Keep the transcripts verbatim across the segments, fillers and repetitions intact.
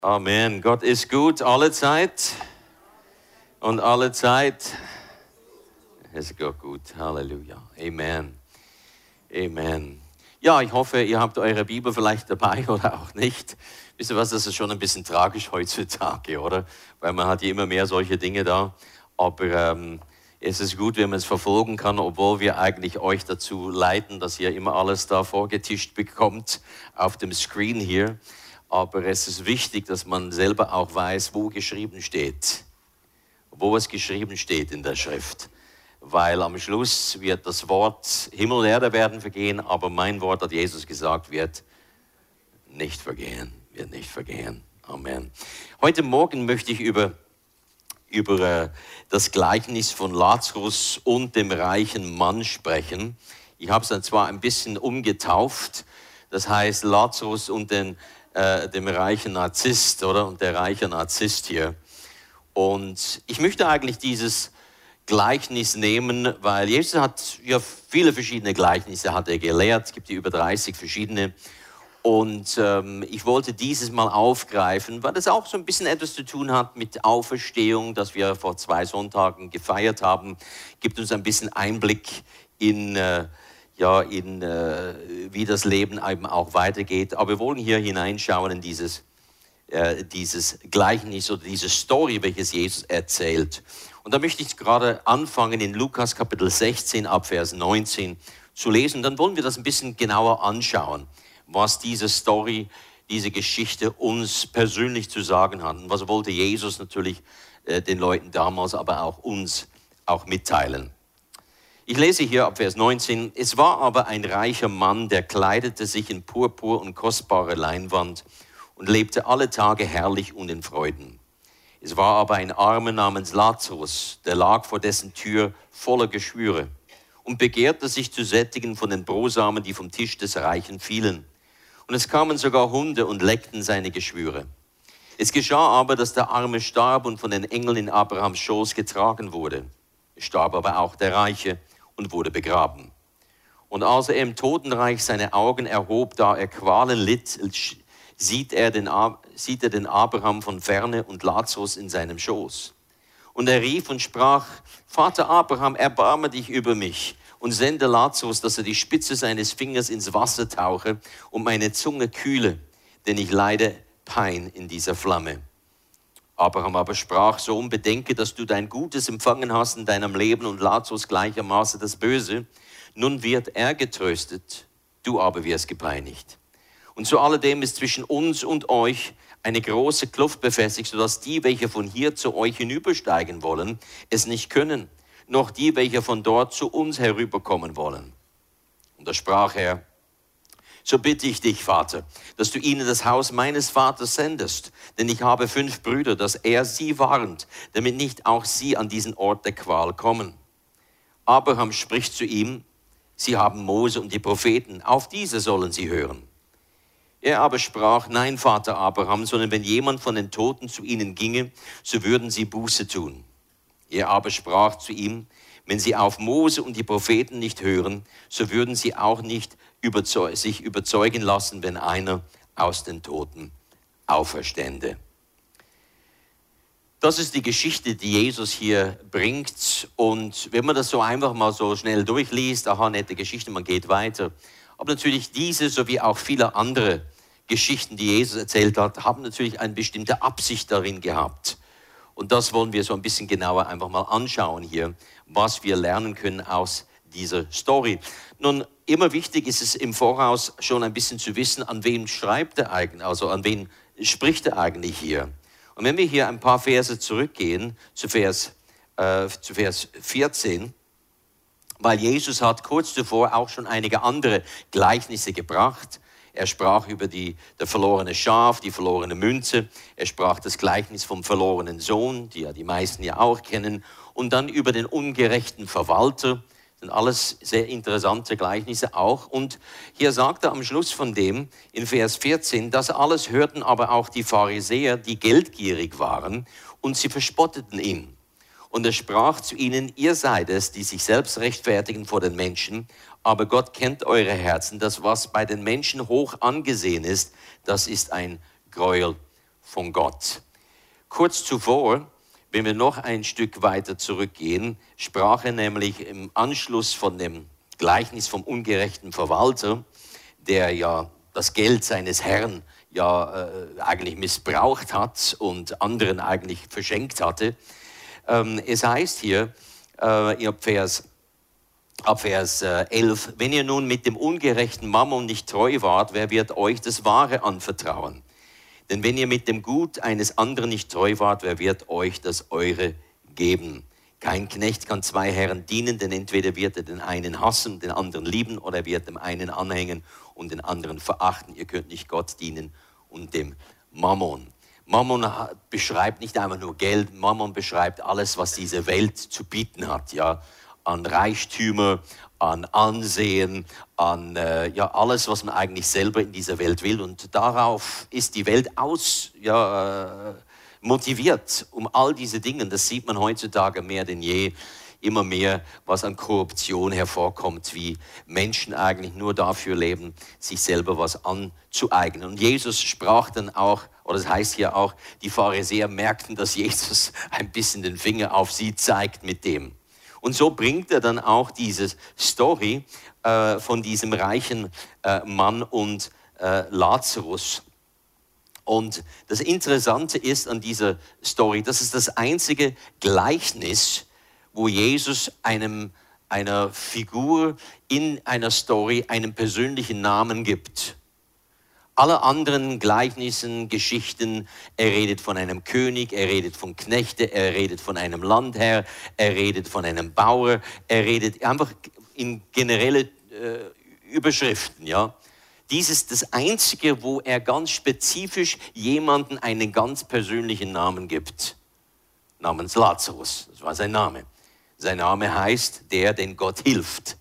Amen. Gott ist gut alle Zeit und alle Zeit ist Gott gut. Halleluja. Amen. Amen. Ja, ich hoffe, ihr habt eure Bibel vielleicht dabei oder auch nicht. Wisst ihr was, das ist schon ein bisschen tragisch heutzutage, oder? Weil man hat ja immer mehr solche Dinge da. Aber ähm, es ist gut, wenn man es verfolgen kann, obwohl wir eigentlich euch dazu leiten, dass ihr immer alles da vorgetischt bekommt auf dem Screen hier. Aber es ist wichtig, dass man selber auch weiß, wo geschrieben steht. Wo es geschrieben steht in der Schrift. Weil am Schluss wird das Wort, Himmel und Erde werden vergehen, aber mein Wort, hat Jesus gesagt, wird nicht vergehen. Wird nicht vergehen. Amen. Heute Morgen möchte ich über, über äh, das Gleichnis von Lazarus und dem reichen Mann sprechen. Ich habe es dann zwar ein bisschen umgetauft. Das heißt Lazarus und den Äh, dem reichen Narzisst, oder? Und der reiche Narzisst hier. Und ich möchte eigentlich dieses Gleichnis nehmen, weil Jesus hat ja viele verschiedene Gleichnisse hat er gelehrt. Es gibt ja über dreißig verschiedene. Und ähm, ich wollte dieses mal aufgreifen, weil das auch so ein bisschen etwas zu tun hat mit Auferstehung, das wir vor zwei Sonntagen gefeiert haben. Gibt uns ein bisschen Einblick in äh, ja, in, äh, wie das Leben eben auch weitergeht. Aber wir wollen hier hineinschauen in dieses, äh, dieses Gleichnis oder diese Story, welches Jesus erzählt. Und da möchte ich gerade anfangen in Lukas Kapitel sechzehn ab Vers neunzehn zu lesen. Dann wollen wir das ein bisschen genauer anschauen, was diese Story, diese Geschichte uns persönlich zu sagen hat. Und was wollte Jesus natürlich äh, den Leuten damals, aber auch uns auch mitteilen. Ich lese hier ab Vers neunzehn. Es war aber ein reicher Mann, der kleidete sich in Purpur und kostbare Leinwand und lebte alle Tage herrlich und in Freuden. Es war aber ein Armer namens Lazarus, der lag vor dessen Tür voller Geschwüre und begehrte sich zu sättigen von den Brosamen, die vom Tisch des Reichen fielen. Und es kamen sogar Hunde und leckten seine Geschwüre. Es geschah aber, dass der Arme starb und von den Engeln in Abrahams Schoß getragen wurde. Es starb aber auch der Reiche und wurde begraben. Und als er im Totenreich seine Augen erhob, da er Qualen litt, sieht er den, sieht er den Abraham von ferne und Lazarus in seinem Schoß. Und er rief und sprach: Vater Abraham, erbarme dich über mich und sende Lazarus, dass er die Spitze seines Fingers ins Wasser tauche und meine Zunge kühle, denn ich leide Pein in dieser Flamme. Abraham aber sprach: Sohn, bedenke, dass du dein Gutes empfangen hast in deinem Leben und Lazarus gleichermaßen das Böse. Nun wird er getröstet, du aber wirst gepeinigt. Und zu alledem ist zwischen uns und euch eine große Kluft befestigt, sodass die, welche von hier zu euch hinübersteigen wollen, es nicht können, noch die, welche von dort zu uns herüberkommen wollen. Und da sprach er: So bitte ich dich, Vater, dass du ihnen das Haus meines Vaters sendest, denn ich habe fünf Brüder, dass er sie warnt, damit nicht auch sie an diesen Ort der Qual kommen. Abraham spricht zu ihm: Sie haben Mose und die Propheten, auf diese sollen sie hören. Er aber sprach: Nein, Vater Abraham, sondern wenn jemand von den Toten zu ihnen ginge, so würden sie Buße tun. Er aber sprach zu ihm: Wenn sie auf Mose und die Propheten nicht hören, so würden sie auch nicht überzeug- sich überzeugen lassen, wenn einer aus den Toten auferstände. Das ist die Geschichte, die Jesus hier bringt. Und wenn man das so einfach mal so schnell durchliest, aha, nette Geschichte, man geht weiter. Aber natürlich diese sowie auch viele andere Geschichten, die Jesus erzählt hat, haben natürlich eine bestimmte Absicht darin gehabt. Und das wollen wir so ein bisschen genauer einfach mal anschauen hier, was wir lernen können aus dieser Story. Nun, immer wichtig ist es im Voraus schon ein bisschen zu wissen, an wen schreibt er eigentlich, also an wen spricht er eigentlich hier. Und wenn wir hier ein paar Verse zurückgehen zu Vers, äh, zu Vers vierzehn, weil Jesus hat kurz zuvor auch schon einige andere Gleichnisse gebracht. Er sprach über die, der verlorene Schaf, die verlorene Münze. Er sprach das Gleichnis vom verlorenen Sohn, die ja die meisten ja auch kennen. Und dann über den ungerechten Verwalter. Das sind alles sehr interessante Gleichnisse auch. Und hier sagt er am Schluss von dem, in Vers vierzehn, das alles hörten aber auch die Pharisäer, die geldgierig waren, und sie verspotteten ihn. Und er sprach zu ihnen: Ihr seid es, die sich selbst rechtfertigen vor den Menschen, aber Gott kennt eure Herzen. Das, was bei den Menschen hoch angesehen ist, das ist ein Gräuel von Gott. Kurz zuvor, wenn wir noch ein Stück weiter zurückgehen, sprach er nämlich im Anschluss von dem Gleichnis vom ungerechten Verwalter, der ja das Geld seines Herrn ja äh, eigentlich missbraucht hat und anderen eigentlich verschenkt hatte. Ähm, es heißt hier, äh, ab Vers, ab Vers äh, elf, wenn ihr nun mit dem ungerechten Mammon nicht treu wart, wer wird euch das Wahre anvertrauen? Denn wenn ihr mit dem Gut eines anderen nicht treu wart, wer wird euch das Eure geben? Kein Knecht kann zwei Herren dienen, denn entweder wird er den einen hassen, den anderen lieben, oder er wird dem einen anhängen und den anderen verachten. Ihr könnt nicht Gott dienen und dem Mammon. Mammon beschreibt nicht einfach nur Geld, Mammon beschreibt alles, was diese Welt zu bieten hat, ja, an Reichtümer, an Ansehen, an äh, ja, alles, was man eigentlich selber in dieser Welt will. Und darauf ist die Welt aus, ja, äh, motiviert, um all diese Dinge. Das sieht man heutzutage mehr denn je, immer mehr, was an Korruption hervorkommt, wie Menschen eigentlich nur dafür leben, sich selber was anzueignen. Und Jesus sprach dann auch, oder das heißt hier auch, die Pharisäer merkten, dass Jesus ein bisschen den Finger auf sie zeigt mit dem. Und so bringt er dann auch diese Story äh, von diesem reichen äh, Mann und äh, Lazarus. Und das Interessante ist an dieser Story, das ist das einzige Gleichnis, wo Jesus einem, einer Figur in einer Story einen persönlichen Namen gibt. Alle anderen Gleichnissen, Geschichten, er redet von einem König, er redet von Knechten, er redet von einem Landherr, er redet von einem Bauer, er redet einfach in generelle äh, Überschriften, ja. Dies ist das Einzige, wo er ganz spezifisch jemanden einen ganz persönlichen Namen gibt. Namens Lazarus, das war sein Name. Sein Name heißt, der, den Gott hilft.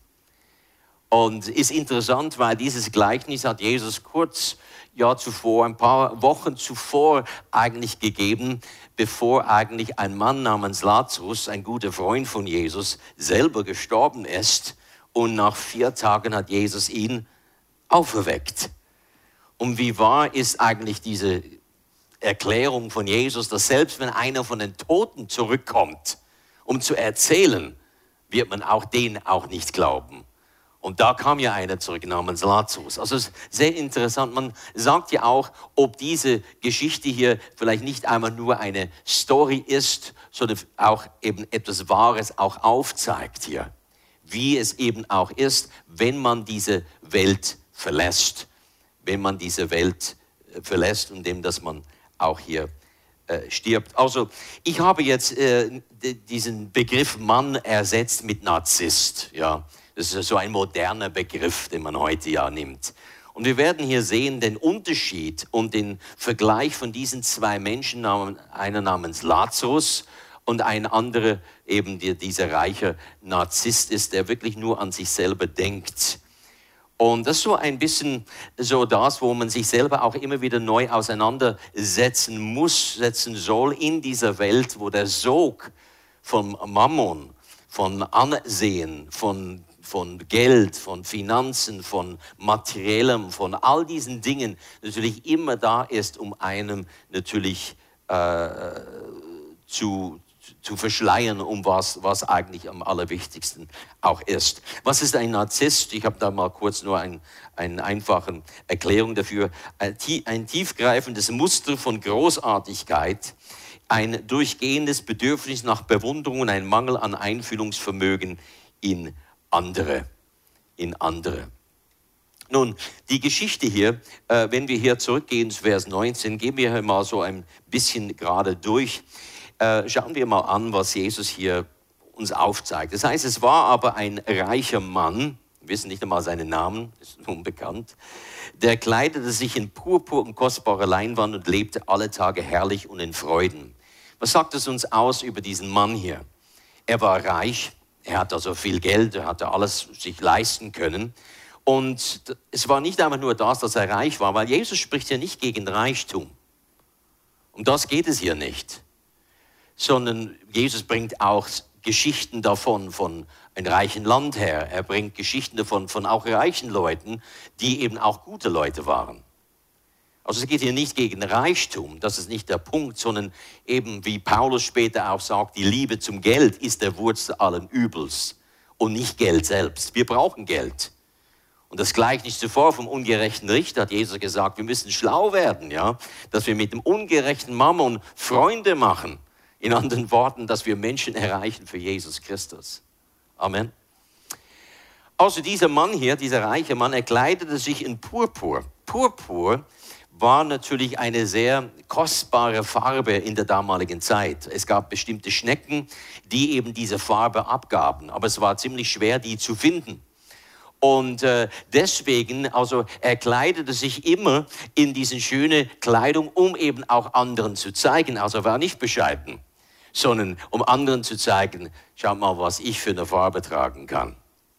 Und ist interessant, weil dieses Gleichnis hat Jesus kurz ja, zuvor, ein paar Wochen zuvor eigentlich gegeben, bevor eigentlich ein Mann namens Lazarus, ein guter Freund von Jesus, selber gestorben ist. Und nach vier Tagen hat Jesus ihn auferweckt. Und wie wahr ist eigentlich diese Erklärung von Jesus, dass selbst wenn einer von den Toten zurückkommt, um zu erzählen, wird man auch den auch nicht glauben. Und da kam ja einer zurück namens Lazarus. Also es ist sehr interessant. Man sagt ja auch, ob diese Geschichte hier vielleicht nicht einmal nur eine Story ist, sondern auch eben etwas Wahres auch aufzeigt hier. Wie es eben auch ist, wenn man diese Welt verlässt. Wenn man diese Welt verlässt und dem, dass man auch hier äh, stirbt. Also ich habe jetzt äh, diesen Begriff Mann ersetzt mit Narzisst. Ja, das ist so ein moderner Begriff, den man heute ja nimmt. Und wir werden hier sehen den Unterschied und den Vergleich von diesen zwei Menschen, einer namens Lazarus und ein anderer eben der, dieser reiche Narzisst ist, der wirklich nur an sich selber denkt. Und das ist so ein bisschen so das, wo man sich selber auch immer wieder neu auseinandersetzen muss, setzen soll in dieser Welt, wo der Sog von Mammon, von Ansehen, von, von Geld, von Finanzen, von Materiellem, von all diesen Dingen natürlich immer da ist, um einem natürlich äh, zu zu verschleiern, um was, was eigentlich am allerwichtigsten auch ist. Was ist ein Narzisst? Ich habe da mal kurz nur ein, eine einfache Erklärung dafür. Ein, ein tiefgreifendes Muster von Großartigkeit, ein durchgehendes Bedürfnis nach Bewunderung und ein Mangel an Einfühlungsvermögen in andere. In andere. Nun, die Geschichte hier, äh, wenn wir hier zurückgehen zu Vers neunzehn, gehen wir hier mal so ein bisschen gerade durch. Schauen wir mal an, was Jesus hier uns aufzeigt. Das heißt, es war aber ein reicher Mann, wir wissen nicht einmal seinen Namen, ist unbekannt, der kleidete sich in Purpur und kostbare Leinwand und lebte alle Tage herrlich und in Freuden. Was sagt es uns aus über diesen Mann hier? Er war reich, er hatte also viel Geld, er hatte alles sich leisten können. Und es war nicht einfach nur das, dass er reich war, weil Jesus spricht ja nicht gegen Reichtum. Um das geht es hier nicht. Sondern Jesus bringt auch Geschichten davon, von einem reichen Landherr. Er bringt Geschichten davon, von auch reichen Leuten, die eben auch gute Leute waren. Also es geht hier nicht gegen Reichtum, das ist nicht der Punkt, sondern eben wie Paulus später auch sagt, die Liebe zum Geld ist der Wurzel allen Übels und nicht Geld selbst. Wir brauchen Geld. Und das Gleichnis zuvor vom ungerechten Richter hat Jesus gesagt, wir müssen schlau werden, ja, dass wir mit dem ungerechten Mammon Freunde machen. In anderen Worten, dass wir Menschen erreichen für Jesus Christus. Amen. Also dieser Mann hier, dieser reiche Mann, er kleidete sich in Purpur. Purpur war natürlich eine sehr kostbare Farbe in der damaligen Zeit. Es gab bestimmte Schnecken, die eben diese Farbe abgaben, aber es war ziemlich schwer, die zu finden. Und äh, deswegen, also er kleidete sich immer in diese schöne Kleidung, um eben auch anderen zu zeigen. Also er war nicht bescheiden, sondern um anderen zu zeigen, schaut mal, was ich für eine Farbe tragen kann.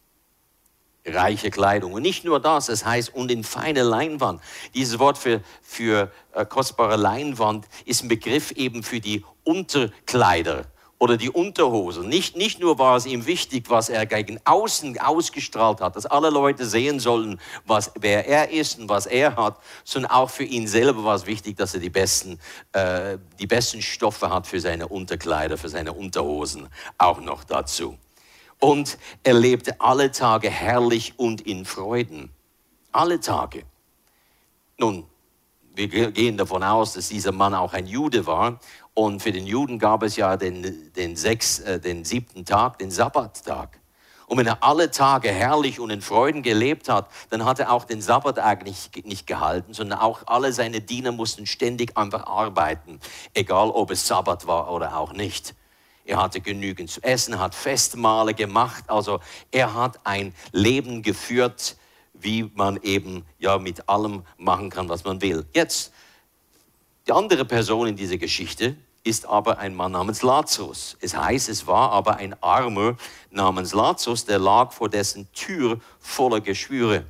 Reiche Kleidung. Und nicht nur das, es heißt, und in feine Leinwand. Dieses Wort für, für äh, kostbare Leinwand ist ein Begriff eben für die Unterkleider oder die Unterhosen. Nicht, nicht nur war es ihm wichtig, was er gegen außen ausgestrahlt hat, dass alle Leute sehen sollen, was, wer er ist und was er hat, sondern auch für ihn selber war es wichtig, dass er die besten, äh, die besten Stoffe hat für seine Unterkleider, für seine Unterhosen auch noch dazu. Und er lebte alle Tage herrlich und in Freuden. Alle Tage. Nun, wir gehen davon aus, dass dieser Mann auch ein Jude war. Und für den Juden gab es ja den, den, sechs, äh, den siebten Tag, den Sabbattag. Und wenn er alle Tage herrlich und in Freuden gelebt hat, dann hat er auch den Sabbat eigentlich nicht gehalten, sondern auch alle seine Diener mussten ständig einfach arbeiten, egal ob es Sabbat war oder auch nicht. Er hatte genügend zu essen, hat Festmahle gemacht, also er hat ein Leben geführt, wie man eben ja mit allem machen kann, was man will. Jetzt, die andere Person in dieser Geschichte ist aber ein Mann namens Lazarus. Es heißt, es war aber ein Armer namens Lazarus, der lag vor dessen Tür voller Geschwüre.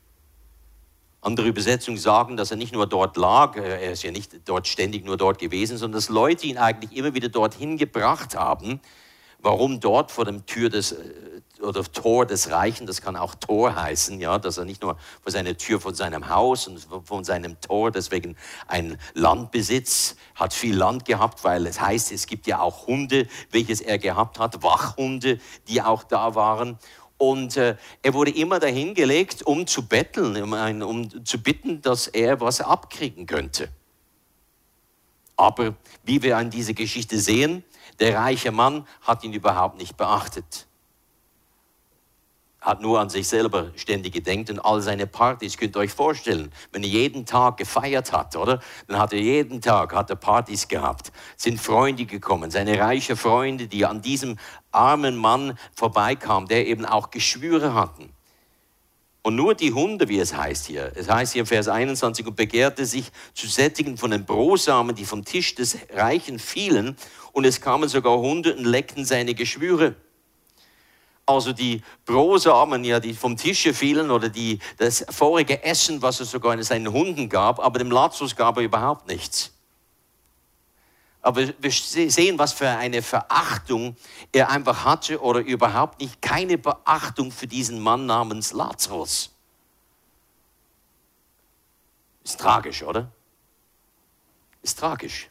Andere Übersetzungen sagen, dass er nicht nur dort lag, er ist ja nicht dort ständig nur dort gewesen, sondern dass Leute ihn eigentlich immer wieder dorthin gebracht haben. Warum dort vor dem Tür des, oder Tor des Reichen, das kann auch Tor heißen, ja, dass er nicht nur vor seiner Tür von seinem Haus und von seinem Tor, deswegen ein Landbesitz, hat viel Land gehabt, weil es heißt, es gibt ja auch Hunde, welches er gehabt hat, Wachhunde, die auch da waren. Und äh, er wurde immer dahin gelegt, um zu betteln, um, ein, um zu bitten, dass er was abkriegen könnte. Aber wie wir an dieser Geschichte sehen, der reiche Mann hat ihn überhaupt nicht beachtet. Hat nur an sich selber ständig gedenkt und all seine Partys, könnt ihr euch vorstellen, wenn er jeden Tag gefeiert hat, oder? Dann hat er jeden Tag hat er Partys gehabt, sind Freunde gekommen, seine reichen Freunde, die an diesem armen Mann vorbeikamen, der eben auch Geschwüre hatten. Und nur die Hunde, wie es heißt hier, es heißt hier im Vers einundzwanzig, und begehrte sich zu sättigen von den Brosamen, die vom Tisch des Reichen fielen, und es kamen sogar Hunde und leckten seine Geschwüre. Also die Brosamen, ja, die vom Tische fielen oder die, das vorige Essen, was es sogar seinen Hunden gab, aber dem Lazarus gab er überhaupt nichts. Aber wir sehen, was für eine Verachtung er einfach hatte oder überhaupt nicht, keine Beachtung für diesen Mann namens Lazarus. Ist tragisch, oder? Ist tragisch.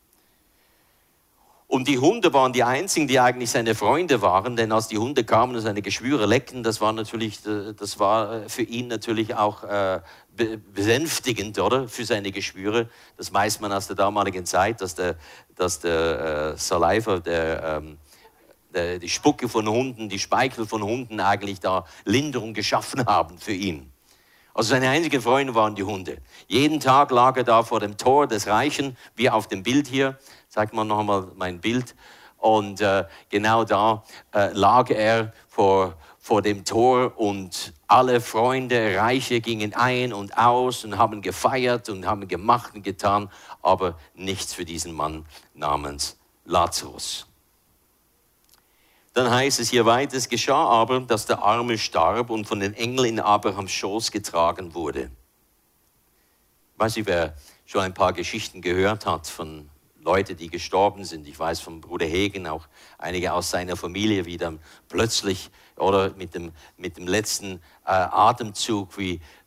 Und die Hunde waren die einzigen, die eigentlich seine Freunde waren, denn als die Hunde kamen und seine Geschwüre leckten, das war natürlich, das war für ihn natürlich auch äh, besänftigend, oder? Für seine Geschwüre. Das weiß man aus der damaligen Zeit, dass der, dass der äh, Saliva, der, ähm, der, die Spucke von Hunden, die Speichel von Hunden eigentlich da Linderung geschaffen haben für ihn. Also seine einzigen Freunde waren die Hunde. Jeden Tag lag er da vor dem Tor des Reichen, wie auf dem Bild hier. Zeigt man noch einmal mein Bild. Und äh, genau da äh, lag er vor, vor dem Tor und alle Freunde, Reiche gingen ein und aus und haben gefeiert und haben gemacht und getan, aber nichts für diesen Mann namens Lazarus. Dann heißt es hier weiter, es geschah aber, dass der Arme starb und von den Engeln in Abrahams Schoß getragen wurde. Ich weiß nicht, wer schon ein paar Geschichten gehört hat von Leute, die gestorben sind. Ich weiß vom Bruder Hegen, auch einige aus seiner Familie, wie dann plötzlich oder mit dem, mit dem letzten äh, Atemzug, wie, wie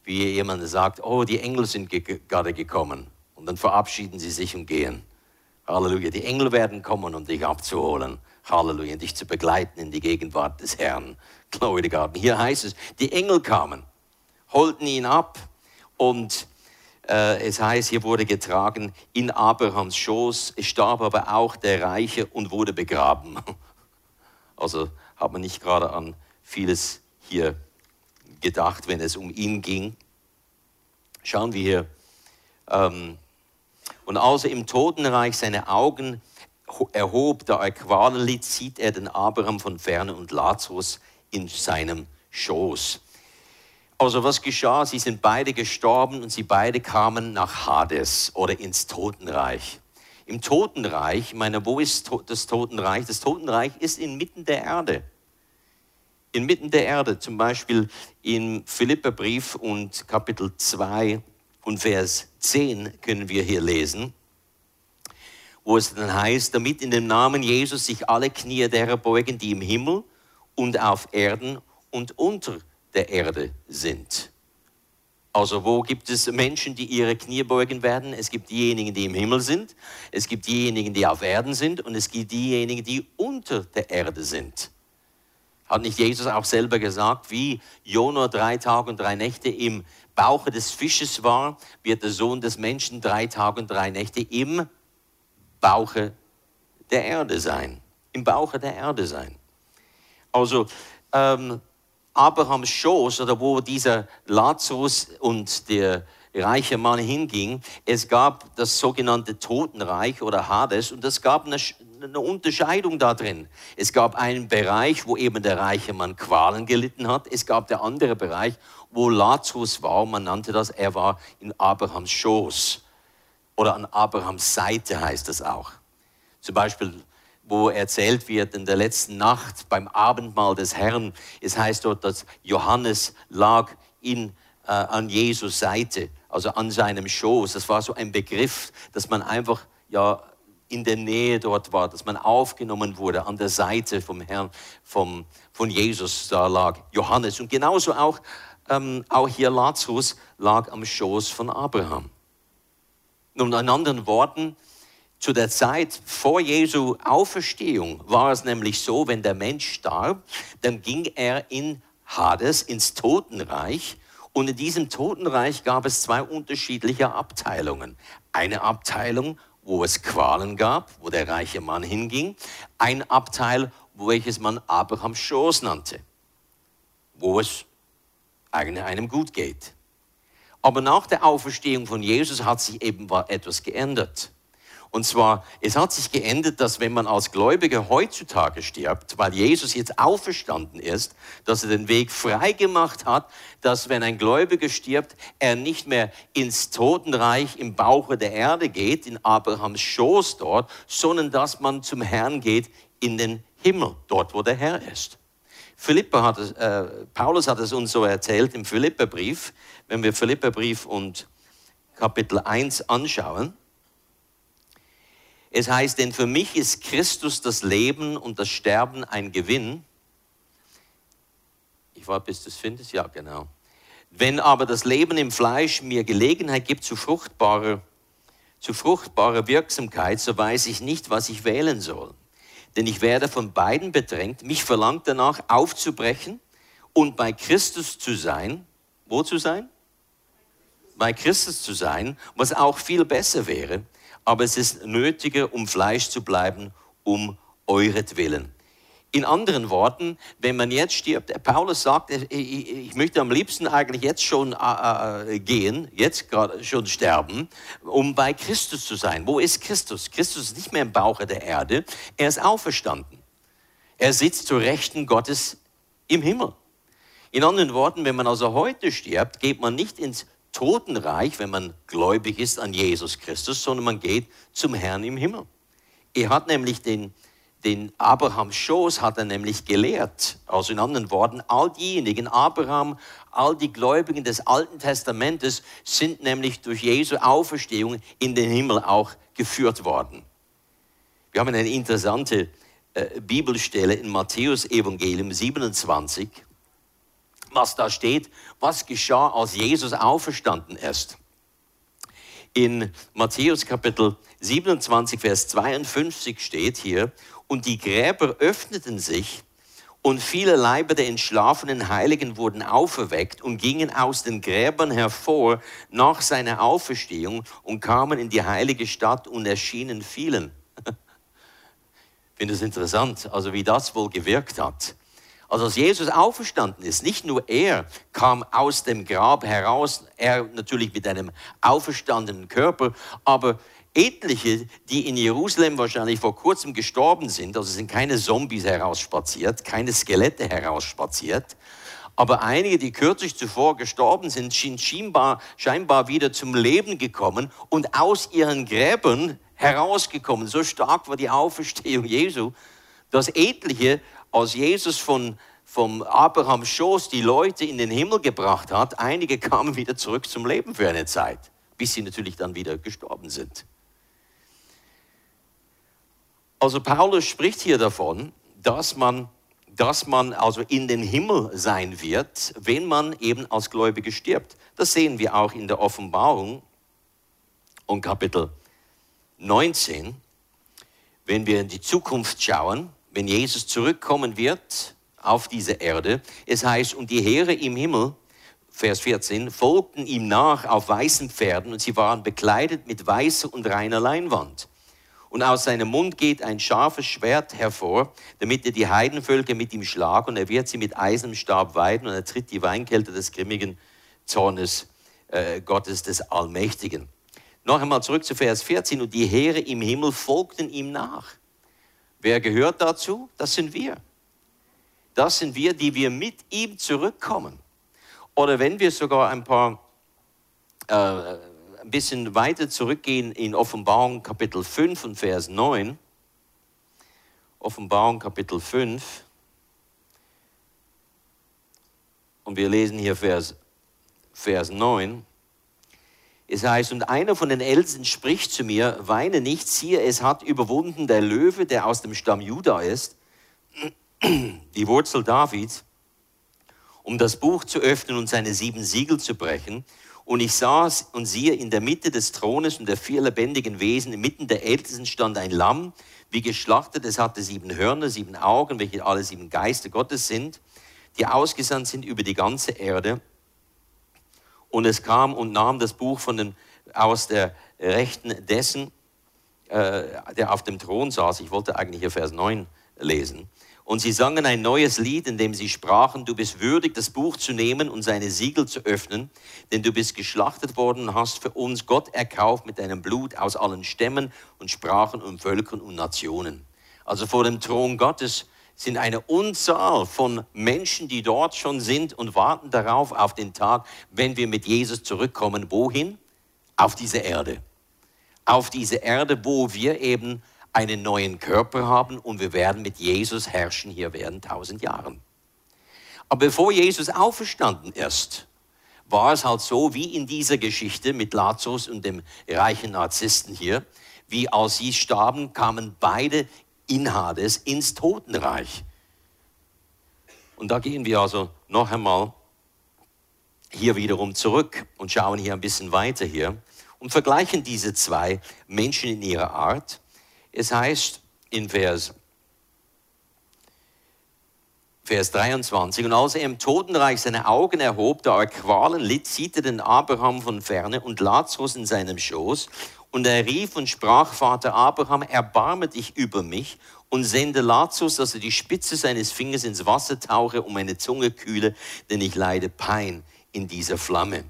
wie jemand sagt, oh, die Engel sind ge gerade gekommen. Und dann verabschieden sie sich und gehen. Halleluja. Die Engel werden kommen, um dich abzuholen. Halleluja. Und dich zu begleiten in die Gegenwart des Herrn. Glory to God. Hier heißt es, die Engel kamen, holten ihn ab und äh, es heißt, hier wurde getragen in Abrahams Schoß. Es starb aber auch der Reiche und wurde begraben. Also hat man nicht gerade an vieles hier gedacht, wenn es um ihn ging. Schauen wir hier. Ähm, und als er im Totenreich seine Augen erhob, da er Qualen litt, sieht er den Abraham von ferne und Lazarus in seinem Schoß. Also was geschah? Sie sind beide gestorben und sie beide kamen nach Hades oder ins Totenreich. Im Totenreich, ich meine, wo ist das Totenreich? Das Totenreich ist inmitten der Erde. Inmitten der Erde, zum Beispiel im Philipperbrief und Kapitel zwei und Vers zehn können wir hier lesen, wo es dann heißt, damit in dem Namen Jesus sich alle Knie derer beugen, die im Himmel und auf Erden und unter der Erde sind. Also wo gibt es Menschen, die ihre Knie beugen werden? Es gibt diejenigen, die im Himmel sind, es gibt diejenigen, die auf Erden sind und es gibt diejenigen, die unter der Erde sind. Hat nicht Jesus auch selber gesagt, wie Jona drei Tage und drei Nächte im Bauche des Fisches war, wird der Sohn des Menschen drei Tage und drei Nächte im Bauche der Erde sein. Im Bauche der Erde sein. Also ähm, Abrahams Schoß, oder wo dieser Lazarus und der reiche Mann hinging, es gab das sogenannte Totenreich oder Hades und es gab eine, eine Unterscheidung da drin. Es gab einen Bereich, wo eben der reiche Mann Qualen gelitten hat. Es gab der andere Bereich, wo Lazarus war. Man nannte das, er war in Abrahams Schoß oder an Abrahams Seite heißt das auch. Zum Beispiel, wo erzählt wird in der letzten Nacht beim Abendmahl des Herrn, es heißt dort, dass Johannes lag in, äh, an Jesus Seite, also an seinem Schoß. Das war so ein Begriff, dass man einfach ja, in der Nähe dort war, dass man aufgenommen wurde an der Seite vom Herrn, vom, von Jesus, da lag Johannes. Und genauso auch, ähm, auch hier Lazarus lag am Schoß von Abraham. Und in anderen Worten, zu der Zeit vor Jesu Auferstehung war es nämlich so, wenn der Mensch starb, dann ging er in Hades, ins Totenreich. Und in diesem Totenreich gab es zwei unterschiedliche Abteilungen. Eine Abteilung, wo es Qualen gab, wo der reiche Mann hinging. Ein Abteil, welches man Abrahams Schoß nannte, wo es eigentlich einem gut geht. Aber nach der Auferstehung von Jesus hat sich eben etwas geändert. Und zwar, es hat sich geändert, dass wenn man als Gläubiger heutzutage stirbt, weil Jesus jetzt auferstanden ist, dass er den Weg frei gemacht hat, dass wenn ein Gläubiger stirbt, er nicht mehr ins Totenreich im Bauche der Erde geht, in Abrahams Schoß dort, sondern dass man zum Herrn geht in den Himmel, dort wo der Herr ist. Philipper hat es, äh, Paulus hat es uns so erzählt im Philipperbrief, wenn wir Philipperbrief und Kapitel eins anschauen. Es heißt, denn für mich ist Christus das Leben und das Sterben ein Gewinn. Ich warte, bis du es findest. Ja, genau. Wenn aber das Leben im Fleisch mir Gelegenheit gibt zu fruchtbarer, zu fruchtbarer Wirksamkeit, so weiß ich nicht, was ich wählen soll. Denn ich werde von beiden bedrängt. Mich verlangt danach, aufzubrechen und bei Christus zu sein. Wo zu sein? Bei Christus zu sein, was auch viel besser wäre. Aber es ist nötiger, um Fleisch zu bleiben, um euretwillen. In anderen Worten, wenn man jetzt stirbt, Paulus sagt, ich, ich möchte am liebsten eigentlich jetzt schon äh, gehen, jetzt gerade schon sterben, um bei Christus zu sein. Wo ist Christus? Christus ist nicht mehr im Bauche der Erde, er ist auferstanden. Er sitzt zur Rechten Gottes im Himmel. In anderen Worten, wenn man also heute stirbt, geht man nicht ins Totenreich, wenn man gläubig ist an Jesus Christus, sondern man geht zum Herrn im Himmel. Er hat nämlich den, den Abrahams Schoß hat er nämlich gelehrt. Also in anderen Worten, all diejenigen, Abraham, all die Gläubigen des Alten Testamentes sind nämlich durch Jesu Auferstehung in den Himmel auch geführt worden. Wir haben eine interessante äh, Bibelstelle in Matthäus Evangelium siebenundzwanzig. was da steht, was geschah, als Jesus auferstanden ist. In Matthäus Kapitel siebenundzwanzig, Vers zweiundfünfzig steht hier, und die Gräber öffneten sich, und viele Leiber der entschlafenen Heiligen wurden auferweckt und gingen aus den Gräbern hervor nach seiner Auferstehung und kamen in die heilige Stadt und erschienen vielen. Ich finde es interessant, also wie das wohl gewirkt hat. Also als Jesus auferstanden ist, nicht nur er kam aus dem Grab heraus, er natürlich mit einem auferstandenen Körper, aber etliche, die in Jerusalem wahrscheinlich vor kurzem gestorben sind, also sind keine Zombies herausspaziert, keine Skelette herausspaziert, aber einige, die kürzlich zuvor gestorben sind, sind scheinbar, scheinbar wieder zum Leben gekommen und aus ihren Gräbern herausgekommen. So stark war die Auferstehung Jesu, dass etliche, als Jesus von, vom Abrahams Schoß die Leute in den Himmel gebracht hat, einige kamen wieder zurück zum Leben für eine Zeit, bis sie natürlich dann wieder gestorben sind. Also Paulus spricht hier davon, dass man, dass man also in den Himmel sein wird, wenn man eben als Gläubige stirbt. Das sehen wir auch in der Offenbarung und Kapitel neunzehn. Wenn wir in die Zukunft schauen, wenn Jesus zurückkommen wird auf diese Erde, es heißt, und die Heere im Himmel, Vers vierzehn, folgten ihm nach auf weißen Pferden und sie waren bekleidet mit weißer und reiner Leinwand. Und aus seinem Mund geht ein scharfes Schwert hervor, damit er die Heidenvölker mit ihm schlagt, und er wird sie mit eisernem Stab weiden, und er tritt die Weinkelter des grimmigen Zornes äh, Gottes des Allmächtigen. Noch einmal zurück zu Vers vierzehn, und die Heere im Himmel folgten ihm nach. Wer gehört dazu? Das sind wir. Das sind wir, die wir mit ihm zurückkommen. Oder wenn wir sogar ein paar... Äh, ein bisschen weiter zurückgehen in Offenbarung Kapitel fünf und Vers neun. Offenbarung Kapitel fünf. Und wir lesen hier Vers, Vers neun. Es heißt, und einer von den Ältesten spricht zu mir, weine nicht, siehe, es hat überwunden der Löwe, der aus dem Stamm Juda ist, die Wurzel Davids, um das Buch zu öffnen und seine sieben Siegel zu brechen. Und ich sah und siehe, in der Mitte des Thrones und der vier lebendigen Wesen, inmitten der Ältesten stand ein Lamm, wie geschlachtet. Es hatte sieben Hörner, sieben Augen, welche alle sieben Geister Gottes sind, die ausgesandt sind über die ganze Erde. Und es kam und nahm das Buch von den, aus der Rechten dessen, äh, der auf dem Thron saß. Ich wollte eigentlich hier Vers neun lesen. Und sie sangen ein neues Lied, in dem sie sprachen, du bist würdig, das Buch zu nehmen und seine Siegel zu öffnen, denn du bist geschlachtet worden und hast für uns Gott erkauft mit deinem Blut aus allen Stämmen und Sprachen und Völkern und Nationen. Also vor dem Thron Gottes sind eine Unzahl von Menschen, die dort schon sind und warten darauf, auf den Tag, wenn wir mit Jesus zurückkommen. Wohin? Auf diese Erde. Auf diese Erde, wo wir eben einen neuen Körper haben und wir werden mit Jesus herrschen hier während tausend Jahren. Aber bevor Jesus auferstanden ist, war es halt so wie in dieser Geschichte mit Lazarus und dem reichen Narzissten hier, wie als sie starben, kamen beide in Hades ins Totenreich. Und da gehen wir also noch einmal hier wiederum zurück und schauen hier ein bisschen weiter hier und vergleichen diese zwei Menschen in ihrer Art. Es heißt in Vers, Vers dreiundzwanzig, und als er im Totenreich seine Augen erhob, da er Qualen litt, sieht er den Abraham von ferne und Lazarus in seinem Schoß. Und er rief und sprach, Vater Abraham, erbarme dich über mich und sende Lazarus, dass er die Spitze seines Fingers ins Wasser tauche und meine Zunge kühle, denn ich leide Pein in dieser Flamme.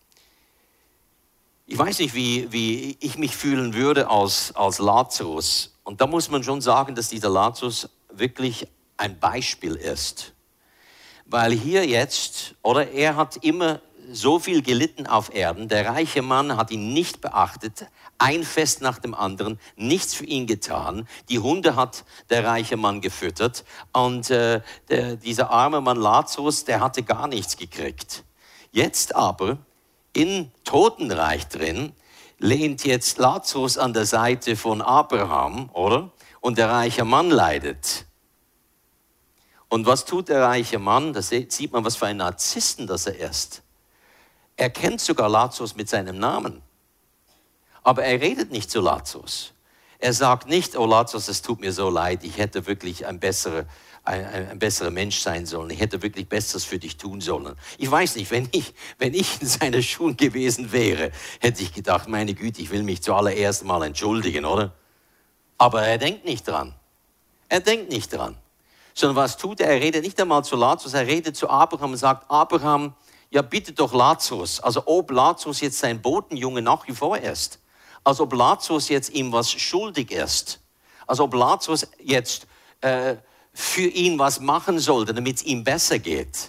Ich weiß nicht, wie, wie ich mich fühlen würde als, als Lazarus. Und da muss man schon sagen, dass dieser Lazarus wirklich ein Beispiel ist. Weil hier jetzt, oder er hat immer so viel gelitten auf Erden, der reiche Mann hat ihn nicht beachtet, ein Fest nach dem anderen, nichts für ihn getan. Die Hunde hat der reiche Mann gefüttert und äh, der, dieser arme Mann Lazarus, der hatte gar nichts gekriegt. Jetzt aber, im Totenreich drin, lehnt jetzt Lazarus an der Seite von Abraham, oder? Und der reiche Mann leidet. Und was tut der reiche Mann? Da sieht man, was für ein Narzissten das er ist. Er kennt sogar Lazarus mit seinem Namen. Aber er redet nicht zu Lazarus. Er sagt nicht, oh Lazarus, es tut mir so leid, ich hätte wirklich ein besserer, ein, ein, ein besserer Mensch sein sollen. Ich hätte wirklich Besseres für dich tun sollen. Ich weiß nicht, wenn ich, wenn ich in seinen Schuhen gewesen wäre, hätte ich gedacht, meine Güte, ich will mich zuallererst mal entschuldigen, oder? Aber er denkt nicht dran. Er denkt nicht dran. Sondern was tut er? Er redet nicht einmal zu Lazarus, er redet zu Abraham und sagt, Abraham, ja bitte doch Lazarus. Also ob Lazarus jetzt sein Botenjunge nach wie vor ist. Als ob Lazarus jetzt ihm was schuldig ist. Als ob Lazarus jetzt äh, für ihn was machen sollte, damit es ihm besser geht.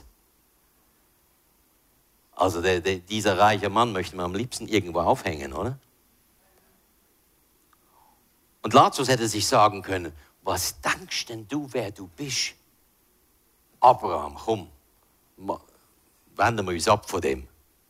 Also der, der, dieser reiche Mann möchte man am liebsten irgendwo aufhängen, oder? Und Lazarus hätte sich sagen können, was denkst denn du, wer du bist? Abraham, komm, wenden wir uns ab von dem.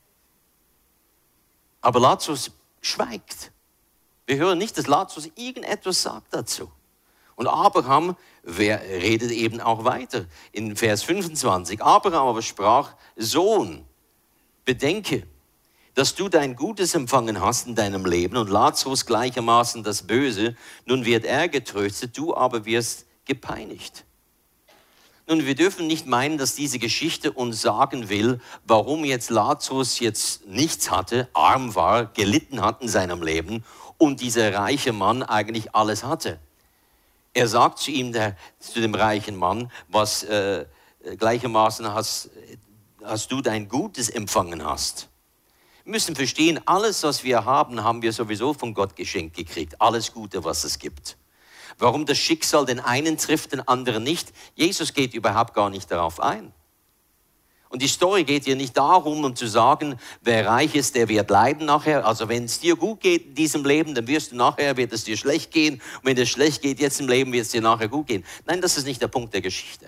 Aber Lazarus schweigt. Wir hören nicht, dass Lazarus irgendetwas sagt dazu. Und Abraham wer, redet eben auch weiter. In Vers fünfundzwanzig. Abraham aber sprach, Sohn, bedenke, dass du dein Gutes empfangen hast in deinem Leben und Lazarus gleichermaßen das Böse. Nun wird er getröstet, du aber wirst gepeinigt. Nun, wir dürfen nicht meinen, dass diese Geschichte uns sagen will, warum jetzt Lazarus jetzt nichts hatte, arm war, gelitten hat in seinem Leben und dieser reiche Mann eigentlich alles hatte. Er sagt zu ihm, der, zu dem reichen Mann, was äh, gleichermaßen hast, hast du dein Gutes empfangen hast. Wir müssen verstehen, alles, was wir haben, haben wir sowieso von Gott geschenkt gekriegt. Alles Gute, was es gibt. Warum das Schicksal den einen trifft, den anderen nicht, Jesus geht überhaupt gar nicht darauf ein. Und die Story geht hier nicht darum, um zu sagen, wer reich ist, der wird leiden nachher. Also wenn es dir gut geht in diesem Leben, dann wirst du nachher, wird es dir schlecht gehen. Und wenn es schlecht geht jetzt im Leben, wird es dir nachher gut gehen. Nein, das ist nicht der Punkt der Geschichte.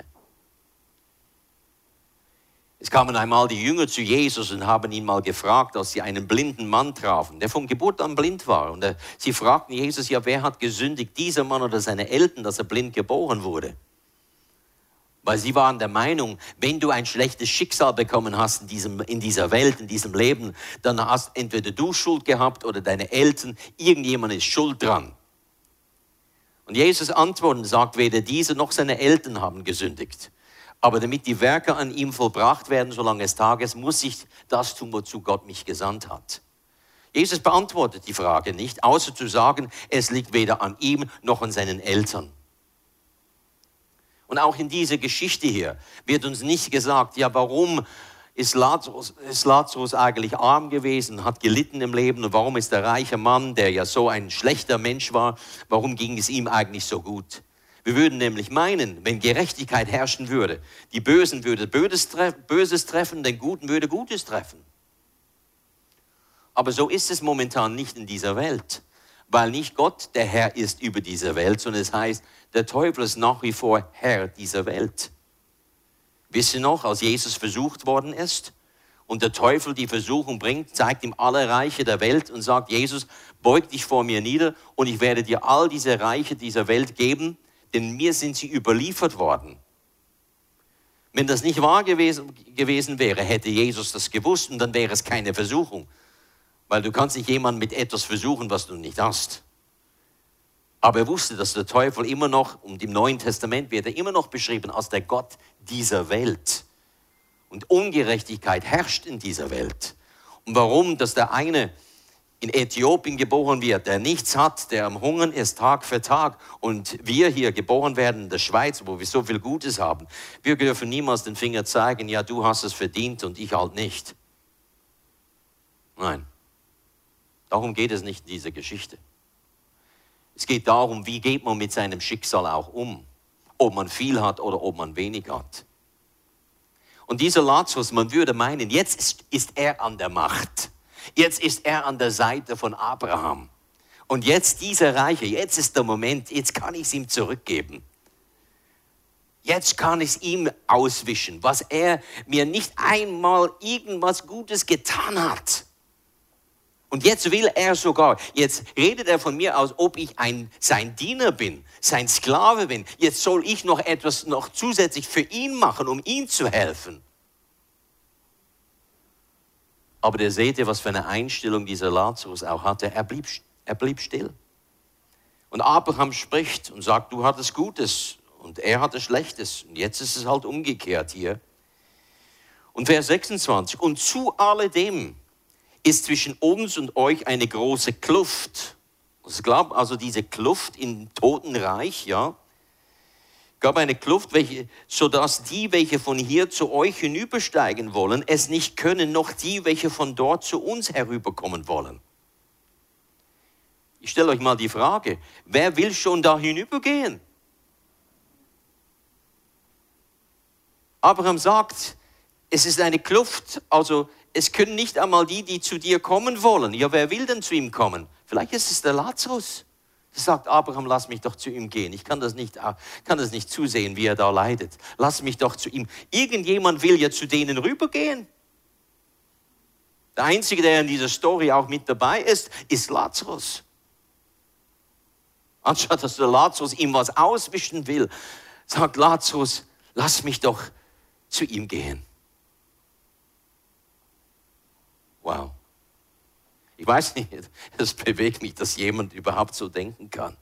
Es kamen einmal die Jünger zu Jesus und haben ihn mal gefragt, als sie einen blinden Mann trafen, der von Geburt an blind war. Und er, sie fragten Jesus, ja, wer hat gesündigt, dieser Mann oder seine Eltern, dass er blind geboren wurde? Weil sie waren der Meinung, wenn du ein schlechtes Schicksal bekommen hast in, diesem, in dieser Welt, in diesem Leben, dann hast entweder du Schuld gehabt oder deine Eltern, irgendjemand ist schuld dran. Und Jesus antwortet und sagt, weder dieser noch seine Eltern haben gesündigt. Aber damit die Werke an ihm vollbracht werden, solange es Tag ist, muss ich das tun, wozu Gott mich gesandt hat. Jesus beantwortet die Frage nicht, außer zu sagen, es liegt weder an ihm noch an seinen Eltern. Und auch in dieser Geschichte hier wird uns nicht gesagt, ja, warum ist Lazarus, ist Lazarus eigentlich arm gewesen, hat gelitten im Leben und warum ist der reiche Mann, der ja so ein schlechter Mensch war, warum ging es ihm eigentlich so gut? Wir würden nämlich meinen, wenn Gerechtigkeit herrschen würde, die Bösen würde Böses treffen, den Guten würde Gutes treffen. Aber so ist es momentan nicht in dieser Welt, weil nicht Gott der Herr ist über diese Welt, sondern es heißt, der Teufel ist nach wie vor Herr dieser Welt. Wisst ihr noch, als Jesus versucht worden ist und der Teufel die Versuchung bringt, zeigt ihm alle Reiche der Welt und sagt, Jesus, beug dich vor mir nieder und ich werde dir all diese Reiche dieser Welt geben, denn mir sind sie überliefert worden. Wenn das nicht wahr gewesen, gewesen wäre, hätte Jesus das gewusst und dann wäre es keine Versuchung. Weil du kannst nicht jemanden mit etwas versuchen, was du nicht hast. Aber er wusste, dass der Teufel immer noch, und im Neuen Testament wird er immer noch beschrieben als der Gott dieser Welt. Und Ungerechtigkeit herrscht in dieser Welt. Und warum, dass der eine in Äthiopien geboren wird, der nichts hat, der am Hungern ist Tag für Tag und wir hier geboren werden in der Schweiz, wo wir so viel Gutes haben, wir dürfen niemals den Finger zeigen, ja, du hast es verdient und ich halt nicht. Nein, darum geht es nicht in dieser Geschichte. Es geht darum, wie geht man mit seinem Schicksal auch um, ob man viel hat oder ob man wenig hat. Und dieser Lazarus, man würde meinen, jetzt ist, ist er an der Macht. Jetzt ist er an der Seite von Abraham. Und jetzt dieser Reiche, jetzt ist der Moment, jetzt kann ich es ihm zurückgeben. Jetzt kann ich es ihm auswischen, was er mir nicht einmal irgendwas Gutes getan hat. Und jetzt will er sogar, jetzt redet er von mir, als ob ich ein, sein Diener bin, sein Sklave bin. Jetzt soll ich noch etwas noch zusätzlich für ihn machen, um ihm zu helfen. Aber der seht ihr, was für eine Einstellung dieser Lazarus auch hatte. Er blieb, er blieb still. Und Abraham spricht und sagt, du hattest Gutes und er hatte Schlechtes. Und jetzt ist es halt umgekehrt hier. Und Vers sechsundzwanzig, und zu alledem ist zwischen uns und euch eine große Kluft. Ich glaube, also diese Kluft im Totenreich, ja, gab eine Kluft, welche, sodass die, welche von hier zu euch hinübersteigen wollen, es nicht können, noch die, welche von dort zu uns herüberkommen wollen. Ich stelle euch mal die Frage, wer will schon da hinübergehen? Abraham sagt, es ist eine Kluft, also es können nicht einmal die, die zu dir kommen wollen. Ja, wer will denn zu ihm kommen? Vielleicht ist es der Lazarus. Er sagt, Abraham, lass mich doch zu ihm gehen. Ich kann das nicht, kann das nicht zusehen, wie er da leidet. Lass mich doch zu ihm. Irgendjemand will ja zu denen rübergehen. Der Einzige, der in dieser Story auch mit dabei ist, ist Lazarus. Anstatt dass der Lazarus ihm was auswischen will, sagt Lazarus, lass mich doch zu ihm gehen. Wow. Ich weiß nicht, es bewegt mich, dass jemand überhaupt so denken kann.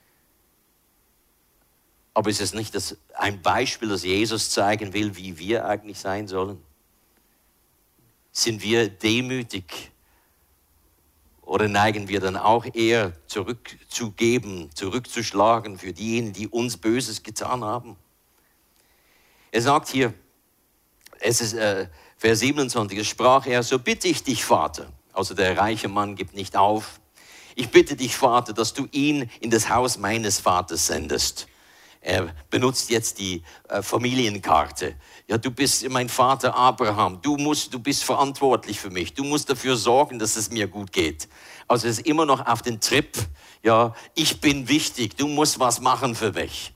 Aber ist es nicht das, ein Beispiel, das Jesus zeigen will, wie wir eigentlich sein sollen? Sind wir demütig? Oder neigen wir dann auch eher zurückzugeben, zurückzuschlagen für diejenigen, die uns Böses getan haben? Er sagt hier, es ist äh, Vers siebenundzwanzig, es sprach er, so bitte ich dich, Vater. Also der reiche Mann gibt nicht auf. Ich bitte dich, Vater, dass du ihn in das Haus meines Vaters sendest. Er benutzt jetzt die äh, Familienkarte. Ja, du bist mein Vater Abraham. Du musst, du bist verantwortlich für mich. Du musst dafür sorgen, dass es mir gut geht. Also es ist immer noch auf den Trip. Ja, ich bin wichtig. Du musst was machen für mich.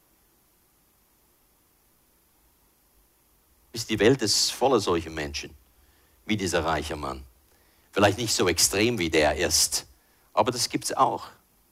Die Welt ist voller solcher Menschen, wie dieser reiche Mann. Vielleicht nicht so extrem, wie der ist, aber das gibt es auch.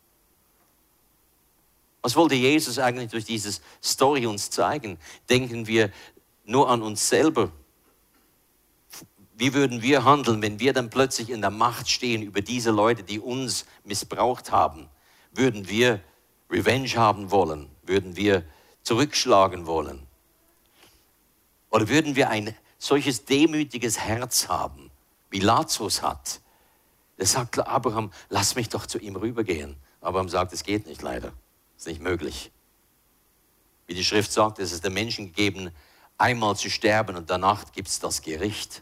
Was wollte Jesus eigentlich durch diese Story uns zeigen? Denken wir nur an uns selber. Wie würden wir handeln, wenn wir dann plötzlich in der Macht stehen über diese Leute, die uns missbraucht haben? Würden wir Revenge haben wollen? Würden wir zurückschlagen wollen? Oder würden wir ein solches demütiges Herz haben, wie Lazarus hat? Er sagt Abraham, lass mich doch zu ihm rübergehen. Abraham sagt, es geht nicht leider, es ist nicht möglich. Wie die Schrift sagt, es ist den Menschen gegeben, einmal zu sterben und danach gibt es das Gericht.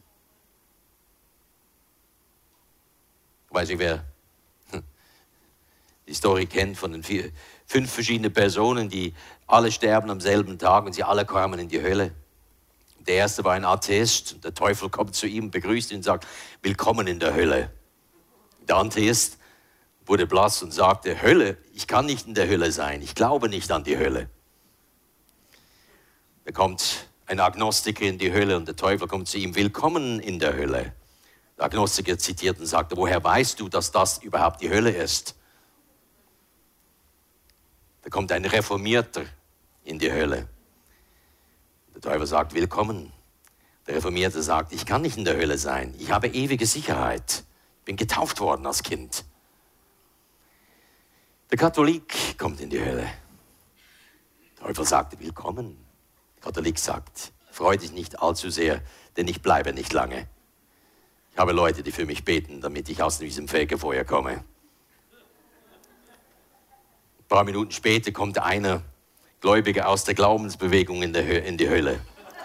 Ich weiß nicht, wer die Story kennt von den vier, fünf verschiedenen Personen, die alle sterben am selben Tag und sie alle kommen in die Hölle. Der erste war ein Atheist. Der Teufel kommt zu ihm, begrüßt ihn und sagt, willkommen in der Hölle. Der Atheist wurde blass und sagte, Hölle, ich kann nicht in der Hölle sein. Ich glaube nicht an die Hölle. Da kommt ein Agnostiker in die Hölle und der Teufel kommt zu ihm, willkommen in der Hölle. Der Agnostiker zitiert und sagt, woher weißt du, dass das überhaupt die Hölle ist? Da kommt ein Reformierter in die Hölle. Der Teufel sagt, willkommen. Der Reformierte sagt, ich kann nicht in der Hölle sein. Ich habe ewige Sicherheit. Ich bin getauft worden als Kind. Der Katholik kommt in die Hölle. Der Teufel sagt, willkommen. Der Katholik sagt, freu dich nicht allzu sehr, denn ich bleibe nicht lange. Ich habe Leute, die für mich beten, damit ich aus diesem Fegefeuer komme. Ein paar Minuten später kommt einer, Gläubige aus der Glaubensbewegung in, der, in die Hölle.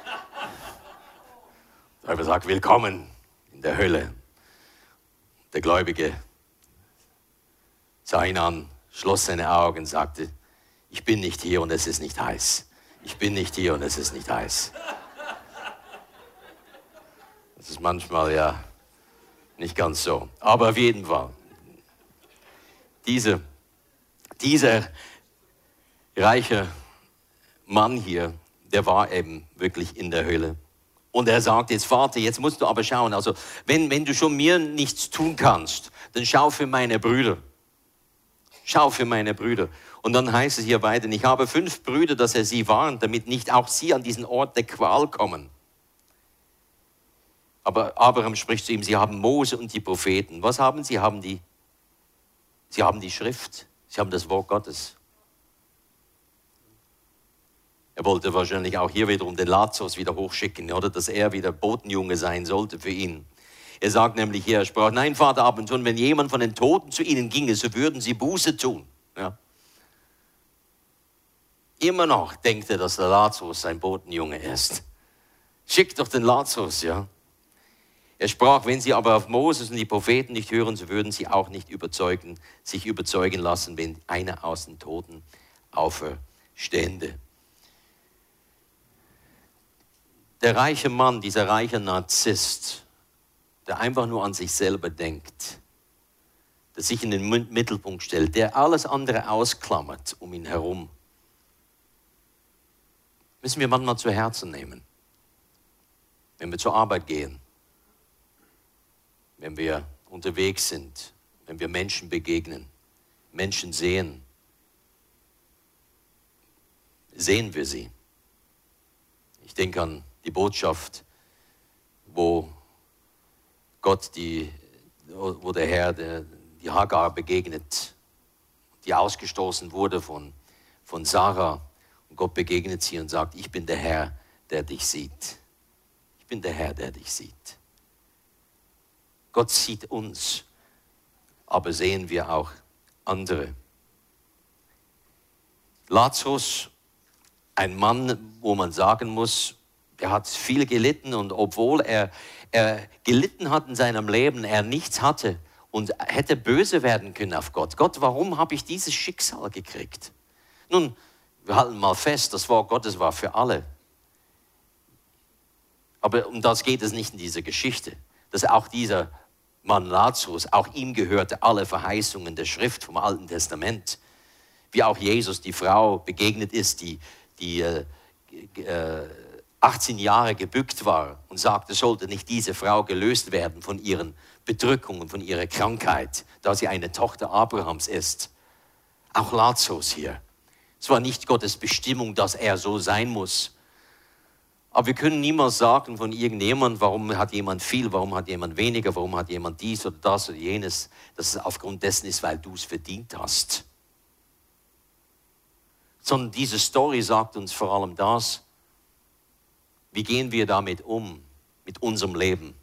Der Teufel sagt, willkommen in der Hölle. Der Gläubige sah ihn an, schloss seine Augen und sagte, ich bin nicht hier und es ist nicht heiß. Ich bin nicht hier und es ist nicht heiß. Das ist manchmal ja nicht ganz so. Aber auf jeden Fall, diese, dieser reiche Mann hier, der war eben wirklich in der Hölle. Und er sagt jetzt, Vater, jetzt musst du aber schauen, also wenn, wenn du schon mir nichts tun kannst, dann schau für meine Brüder. Schau für meine Brüder. Und dann heißt es hier weiter, ich habe fünf Brüder, dass er sie warnt, damit nicht auch sie an diesen Ort der Qual kommen. Aber Abraham spricht zu ihm, sie haben Mose und die Propheten. Was haben sie? Sie haben die, sie haben die Schrift, sie haben das Wort Gottes. Er wollte wahrscheinlich auch hier wiederum den Lazarus wieder hochschicken, oder dass er wieder Botenjunge sein sollte für ihn. Er sagt nämlich hier, er sprach, nein, Vater, ab und zu, wenn jemand von den Toten zu ihnen ginge, so würden sie Buße tun. Ja. Immer noch denkt er, dass der Lazarus sein Botenjunge ist. Schickt doch den Lazarus, ja. Er sprach, wenn sie aber auf Moses und die Propheten nicht hören, so würden sie auch nicht überzeugen, sich überzeugen lassen, wenn einer aus den Toten auferstände. Der reiche Mann, dieser reiche Narzisst, der einfach nur an sich selber denkt, der sich in den Mittelpunkt stellt, der alles andere ausklammert um ihn herum, müssen wir manchmal zu Herzen nehmen. Wenn wir zur Arbeit gehen, wenn wir unterwegs sind, wenn wir Menschen begegnen, Menschen sehen, sehen wir sie. Ich denke an die Botschaft, wo Gott, die, wo der Herr der, die Hagar begegnet, die ausgestoßen wurde von, von Sarah. Und Gott begegnet sie und sagt, ich bin der Herr, der dich sieht. Ich bin der Herr, der dich sieht. Gott sieht uns, aber sehen wir auch andere. Lazarus, ein Mann, wo man sagen muss, er hat viel gelitten und obwohl er, er gelitten hat in seinem Leben, er nichts hatte und hätte böse werden können auf Gott. Gott, warum habe ich dieses Schicksal gekriegt? Nun, wir halten mal fest, das Wort Gottes war für alle. Aber um das geht es nicht in dieser Geschichte. Dass auch dieser Mann Lazarus, auch ihm gehörte alle Verheißungen der Schrift vom Alten Testament. Wie auch Jesus die Frau begegnet ist, die, die äh, äh, achtzehn Jahre gebückt war und sagte, sollte nicht diese Frau gelöst werden von ihren Bedrückungen, von ihrer Krankheit, da sie eine Tochter Abrahams ist. Auch Lazarus hier. Es war nicht Gottes Bestimmung, dass er so sein muss. Aber wir können niemals sagen von irgendjemandem, warum hat jemand viel, warum hat jemand weniger, warum hat jemand dies oder das oder jenes, dass es aufgrund dessen ist, weil du es verdient hast. Sondern diese Story sagt uns vor allem das, wie gehen wir damit um, mit unserem Leben,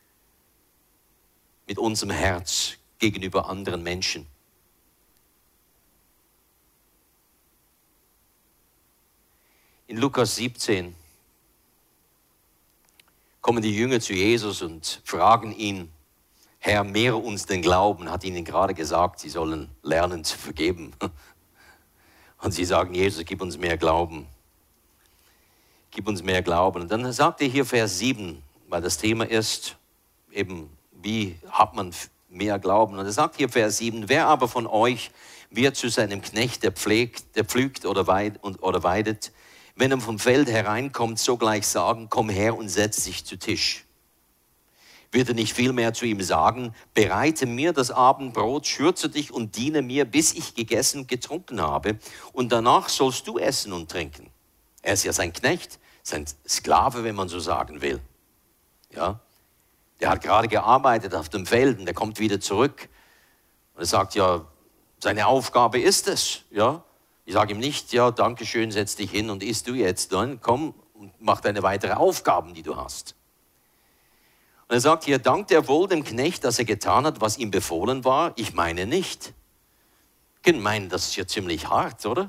mit unserem Herz gegenüber anderen Menschen. In Lukas siebzehn kommen die Jünger zu Jesus und fragen ihn, Herr, mehre uns den Glauben, hat ihnen gerade gesagt, sie sollen lernen zu vergeben. Und sie sagen, Jesus, gib uns mehr Glauben. Gib uns mehr Glauben. Und dann sagt er hier Vers sieben, weil das Thema ist, eben, wie hat man mehr Glauben? Und er sagt hier Vers sieben, wer aber von euch wird zu seinem Knecht, der pflegt, der pflügt oder weidet, oder weidet, wenn er vom Feld hereinkommt, sogleich sagen, komm her und setz dich zu Tisch. Wird er nicht vielmehr zu ihm sagen, bereite mir das Abendbrot, schürze dich und diene mir, bis ich gegessen und getrunken habe. Und danach sollst du essen und trinken. Er ist ja sein Knecht, sein Sklave, wenn man so sagen will. Ja? Der hat gerade gearbeitet auf dem Feld und der kommt wieder zurück. Und er sagt, ja, seine Aufgabe ist es. Ja? Ich sage ihm nicht, ja, danke schön, setz dich hin und isst du jetzt. Dann komm und mach deine weiteren Aufgaben, die du hast. Und er sagt hier, dankt er wohl dem Knecht, dass er getan hat, was ihm befohlen war? Ich meine nicht. Ich kann meinen, das ist ja ziemlich hart, oder?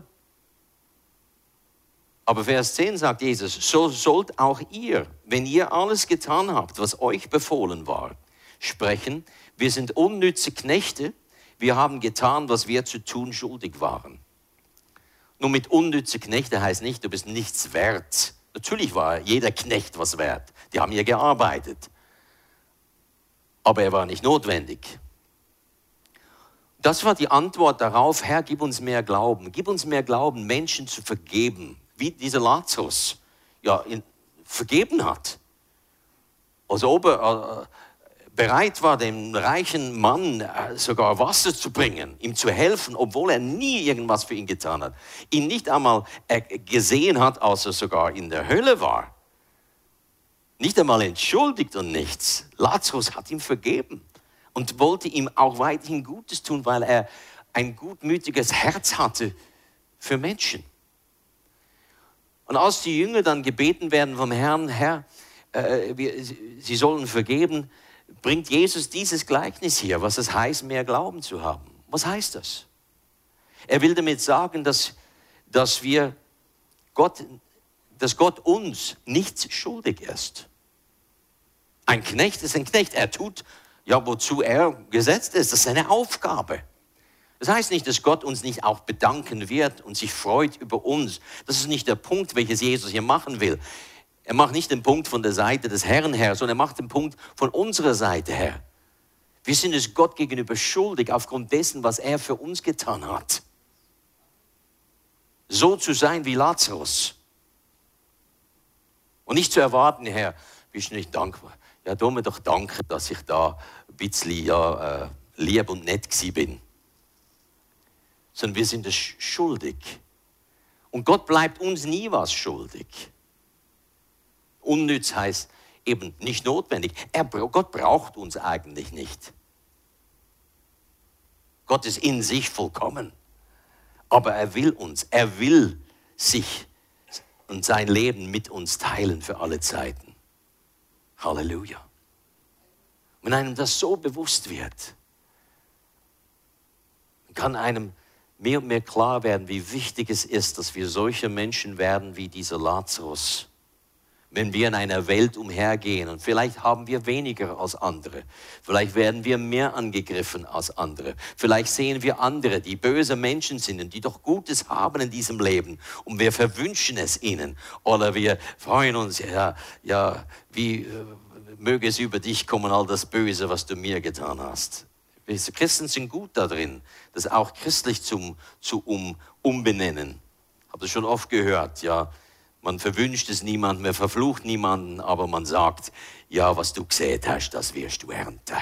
Aber Vers zehn sagt Jesus, so sollt auch ihr, wenn ihr alles getan habt, was euch befohlen war, sprechen, wir sind unnütze Knechte, wir haben getan, was wir zu tun schuldig waren. Nur mit unnütze Knechte heißt nicht, du bist nichts wert. Natürlich war jeder Knecht was wert. Die haben ja gearbeitet. Aber er war nicht notwendig. Das war die Antwort darauf, Herr, gib uns mehr Glauben. Gib uns mehr Glauben, Menschen zu vergeben. Wie dieser Lazarus ja, ihn vergeben hat. als ob er äh, bereit war, dem reichen Mann äh, sogar Wasser zu bringen, ihm zu helfen, obwohl er nie irgendwas für ihn getan hat. Ihn nicht einmal äh, gesehen hat, als er sogar in der Hölle war. Nicht einmal entschuldigt und nichts. Lazarus hat ihm vergeben und wollte ihm auch weiterhin Gutes tun, weil er ein gutmütiges Herz hatte für Menschen. Und als die Jünger dann gebeten werden vom Herrn, Herr, äh, wir, sie sollen vergeben, bringt Jesus dieses Gleichnis hier, was es heißt, mehr Glauben zu haben. Was heißt das? Er will damit sagen, dass, dass, wir Gott, dass Gott uns nichts schuldig ist. Ein Knecht ist ein Knecht. Er tut, ja, wozu er gesetzt ist. Das ist seine Aufgabe. Das heißt nicht, dass Gott uns nicht auch bedanken wird und sich freut über uns. Das ist nicht der Punkt, welches Jesus hier machen will. Er macht nicht den Punkt von der Seite des Herrn her, sondern er macht den Punkt von unserer Seite her. Wir sind es Gott gegenüber schuldig, aufgrund dessen, was er für uns getan hat. So zu sein wie Lazarus. Und nicht zu erwarten, Herr, bist du nicht dankbar? Ja, tu mir doch danke, dass ich da ein bisschen ja, äh, lieb und nett gewesen bin. Sondern wir sind es schuldig. Und Gott bleibt uns nie was schuldig. Unnütz heißt eben nicht notwendig. Er, Gott braucht uns eigentlich nicht. Gott ist in sich vollkommen. Aber er will uns, er will sich und sein Leben mit uns teilen für alle Zeiten. Halleluja. Wenn einem das so bewusst wird, kann einem mehr und mehr klar werden, wie wichtig es ist, dass wir solche Menschen werden wie dieser Lazarus. Wenn wir in einer Welt umhergehen und vielleicht haben wir weniger als andere, vielleicht werden wir mehr angegriffen als andere, vielleicht sehen wir andere, die böse Menschen sind und die doch Gutes haben in diesem Leben und wir verwünschen es ihnen oder wir freuen uns, ja, ja, wie äh, möge es über dich kommen, all das Böse, was du mir getan hast. Wir Christen sind gut darin, das auch christlich zum, zu um, umbenennen. Habt ihr schon oft gehört, ja. Man verwünscht es niemandem, man verflucht niemanden, aber man sagt, ja, was du gesät hast, das wirst du ernten.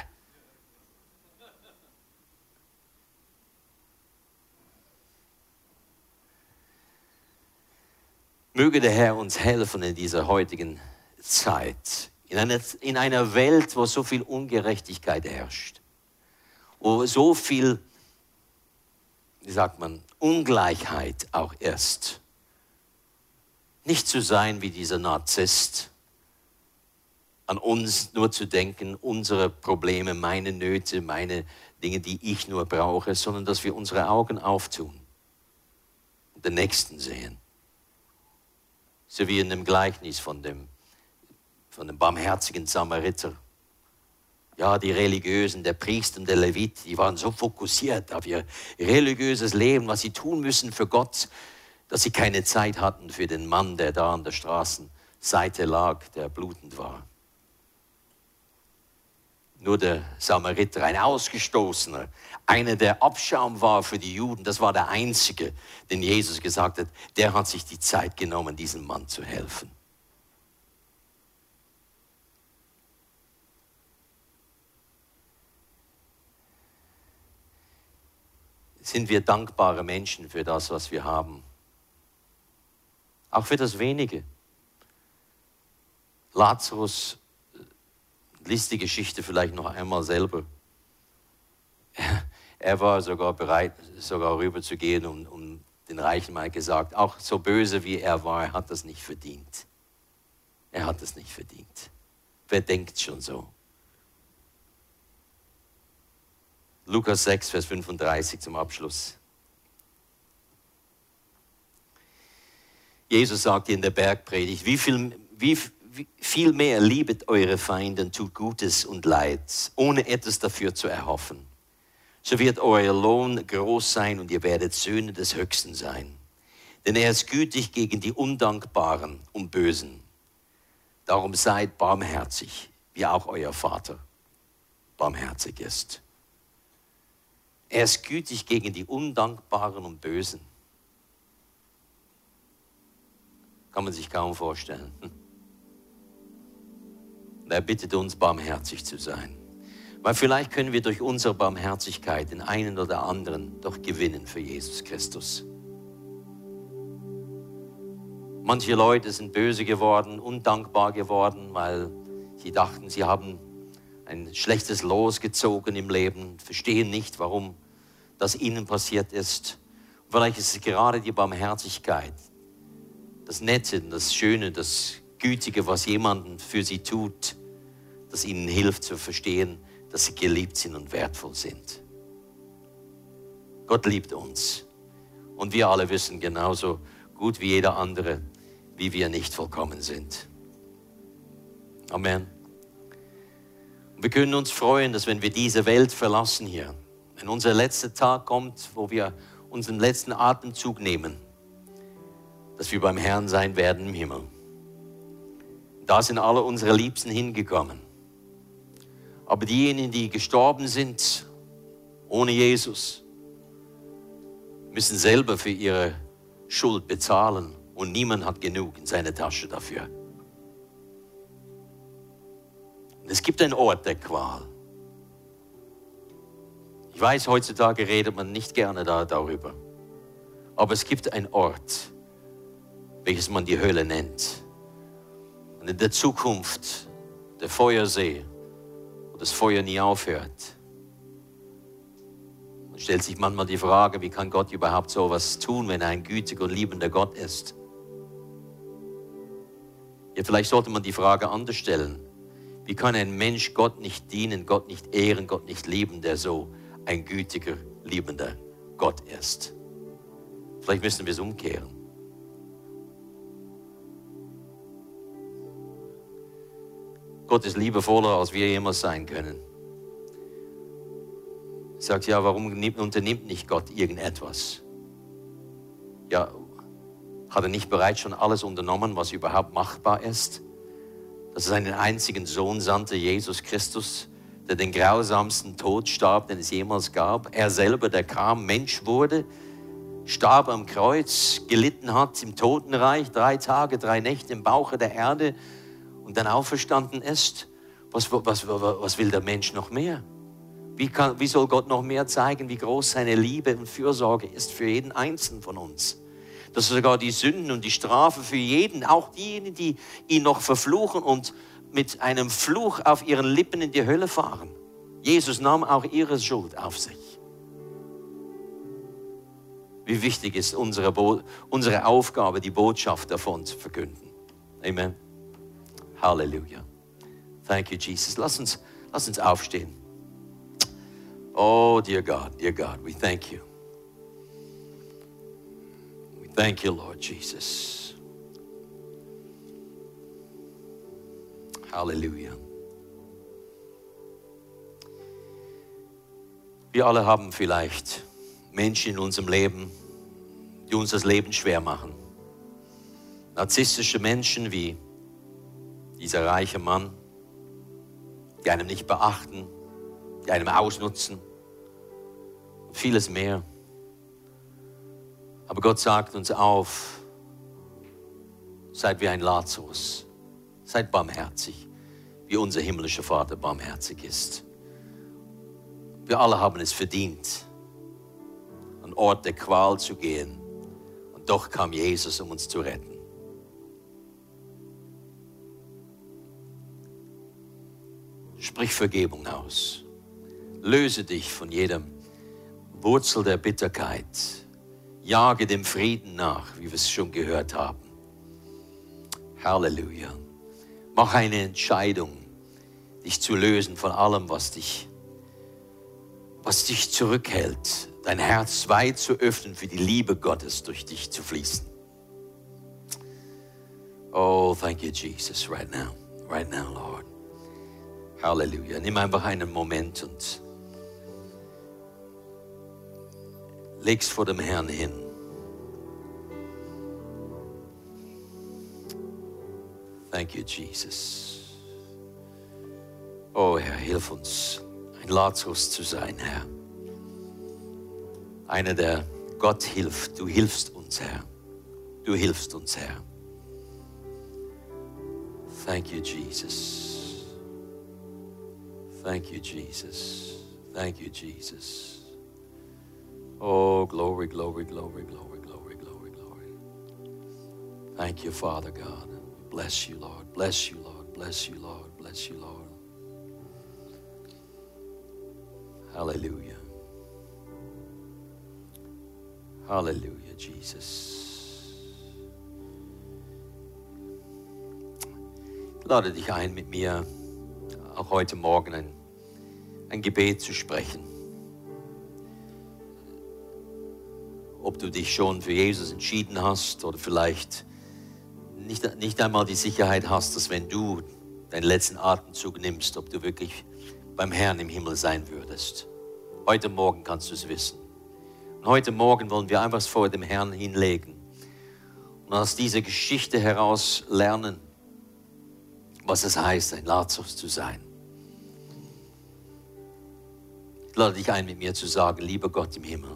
Möge der Herr uns helfen in dieser heutigen Zeit, in einer, in einer Welt, wo so viel Ungerechtigkeit herrscht, wo so viel, wie sagt man, Ungleichheit auch ist. Nicht zu sein wie dieser Narzisst, an uns nur zu denken, unsere Probleme, meine Nöte, meine Dinge, die ich nur brauche, sondern dass wir unsere Augen auftun und den Nächsten sehen. So wie in dem Gleichnis von dem, von dem barmherzigen Samariter. Ja, die Religiösen, der Priester und der Levit, die waren so fokussiert auf ihr religiöses Leben, was sie tun müssen für Gott, dass sie keine Zeit hatten für den Mann, der da an der Straßenseite lag, der blutend war. Nur der Samariter, ein Ausgestoßener, einer, der Abschaum war für die Juden, das war der Einzige, den Jesus gesagt hat, der hat sich die Zeit genommen, diesem Mann zu helfen. Sind wir dankbare Menschen für das, was wir haben? Auch für das Wenige. Lazarus, liest die Geschichte vielleicht noch einmal selber. Er war sogar bereit, sogar rüberzugehen und, und den Reichen mal gesagt, auch so böse wie er war, er hat das nicht verdient. Er hat das nicht verdient. Wer denkt schon so? Lukas sechs, Vers fünfunddreißig zum Abschluss. Jesus sagte in der Bergpredigt, wie viel, wie, wie viel mehr liebet eure Feinde und tut Gutes und Leid, ohne etwas dafür zu erhoffen. So wird euer Lohn groß sein und ihr werdet Söhne des Höchsten sein. Denn er ist gütig gegen die Undankbaren und Bösen. Darum seid barmherzig, wie auch euer Vater barmherzig ist. Er ist gütig gegen die Undankbaren und Bösen. Kann man sich kaum vorstellen. Und er bittet uns, barmherzig zu sein. Weil vielleicht können wir durch unsere Barmherzigkeit den einen oder anderen doch gewinnen für Jesus Christus. Manche Leute sind böse geworden, undankbar geworden, weil sie dachten, sie haben ein schlechtes Los gezogen im Leben, verstehen nicht, warum das ihnen passiert ist. Und vielleicht ist es gerade die Barmherzigkeit, das Nette, das Schöne, das Gütige, was jemanden für sie tut, das ihnen hilft zu verstehen, dass sie geliebt sind und wertvoll sind. Gott liebt uns. Und wir alle wissen genauso gut wie jeder andere, wie wir nicht vollkommen sind. Amen. Und wir können uns freuen, dass wenn wir diese Welt verlassen hier, wenn unser letzter Tag kommt, wo wir unseren letzten Atemzug nehmen, dass wir beim Herrn sein werden im Himmel. Da sind alle unsere Liebsten hingekommen. Aber diejenigen, die gestorben sind ohne Jesus, müssen selber für ihre Schuld bezahlen und niemand hat genug in seiner Tasche dafür. Und es gibt einen Ort der Qual. Ich weiß, heutzutage redet man nicht gerne da, darüber. Aber es gibt einen Ort, welches man die Hölle nennt. Und in der Zukunft der Feuersee, wo das Feuer nie aufhört. Man stellt sich manchmal die Frage, wie kann Gott überhaupt so etwas tun, wenn er ein gütiger und liebender Gott ist? Ja, vielleicht sollte man die Frage anders stellen. Wie kann ein Mensch Gott nicht dienen, Gott nicht ehren, Gott nicht lieben, der so ein gütiger, liebender Gott ist? Vielleicht müssen wir es umkehren. Gott ist liebevoller, als wir jemals sein können. Ich sage, ja, warum unternimmt nicht Gott irgendetwas? Ja, hat er nicht bereits schon alles unternommen, was überhaupt machbar ist? Dass er seinen einzigen Sohn sandte, Jesus Christus, der den grausamsten Tod starb, den es jemals gab. Er selber, der kam, Mensch wurde, starb am Kreuz, gelitten hat im Totenreich, drei Tage, drei Nächte im Bauche der Erde und dann auferstanden ist. Was, was, was will der Mensch noch mehr? Wie, kann, wie soll Gott noch mehr zeigen, wie groß seine Liebe und Fürsorge ist für jeden Einzelnen von uns? Dass er sogar die Sünden und die Strafe für jeden, auch diejenigen, die ihn noch verfluchen und mit einem Fluch auf ihren Lippen in die Hölle fahren. Jesus nahm auch ihre Schuld auf sich. Wie wichtig ist unsere, Bo- unsere Aufgabe, die Botschaft davon zu verkünden. Amen. Halleluja. Thank you, Jesus. Lass uns, lass uns aufstehen. Oh, dear God, dear God, we thank you. We thank you, Lord Jesus. Halleluja. Wir alle haben vielleicht Menschen in unserem Leben, die uns das Leben schwer machen. Narzisstische Menschen wie dieser reiche Mann, die einem nicht beachten, die einem ausnutzen und vieles mehr. Aber Gott sagt uns auf, seid wie ein Lazarus, seid barmherzig, wie unser himmlischer Vater barmherzig ist. Wir alle haben es verdient, an einen Ort der Qual zu gehen. Und doch kam Jesus, um uns zu retten. Sprich Vergebung aus. Löse dich von jedem Wurzel der Bitterkeit. Jage dem Frieden nach, wie wir es schon gehört haben. Halleluja. Mach eine Entscheidung, dich zu lösen von allem, was dich, was dich zurückhält. Dein Herz weit zu öffnen für die Liebe Gottes durch dich zu fließen. Oh, thank you, Jesus, right now. Right now, Lord. Halleluja. Nimm einfach einen Moment und leg's vor dem Herrn hin. Thank you, Jesus. Oh, Herr, hilf uns, ein Lazarus zu sein, Herr. Einer, der Gott hilft. Du hilfst uns, Herr. Du hilfst uns, Herr. Thank you, Jesus. Thank you, Jesus. Thank you, Jesus. Oh, glory, glory, glory, glory, glory, glory, glory. Thank you, Father God. Bless you, Lord. Bless you, Lord. Bless you, Lord. Bless you, Lord. Hallelujah. Hallelujah, Jesus. Ich lade dich ein, mit mir auch heute Morgen ein, ein Gebet zu sprechen. Ob du dich schon für Jesus entschieden hast oder vielleicht nicht, nicht einmal die Sicherheit hast, dass wenn du deinen letzten Atemzug nimmst, ob du wirklich beim Herrn im Himmel sein würdest. Heute Morgen kannst du es wissen. Und heute Morgen wollen wir einfach vor dem Herrn hinlegen und aus dieser Geschichte heraus lernen, was es heißt, ein Lazarus zu sein. Ich lade dich ein, mit mir zu sagen, lieber Gott im Himmel,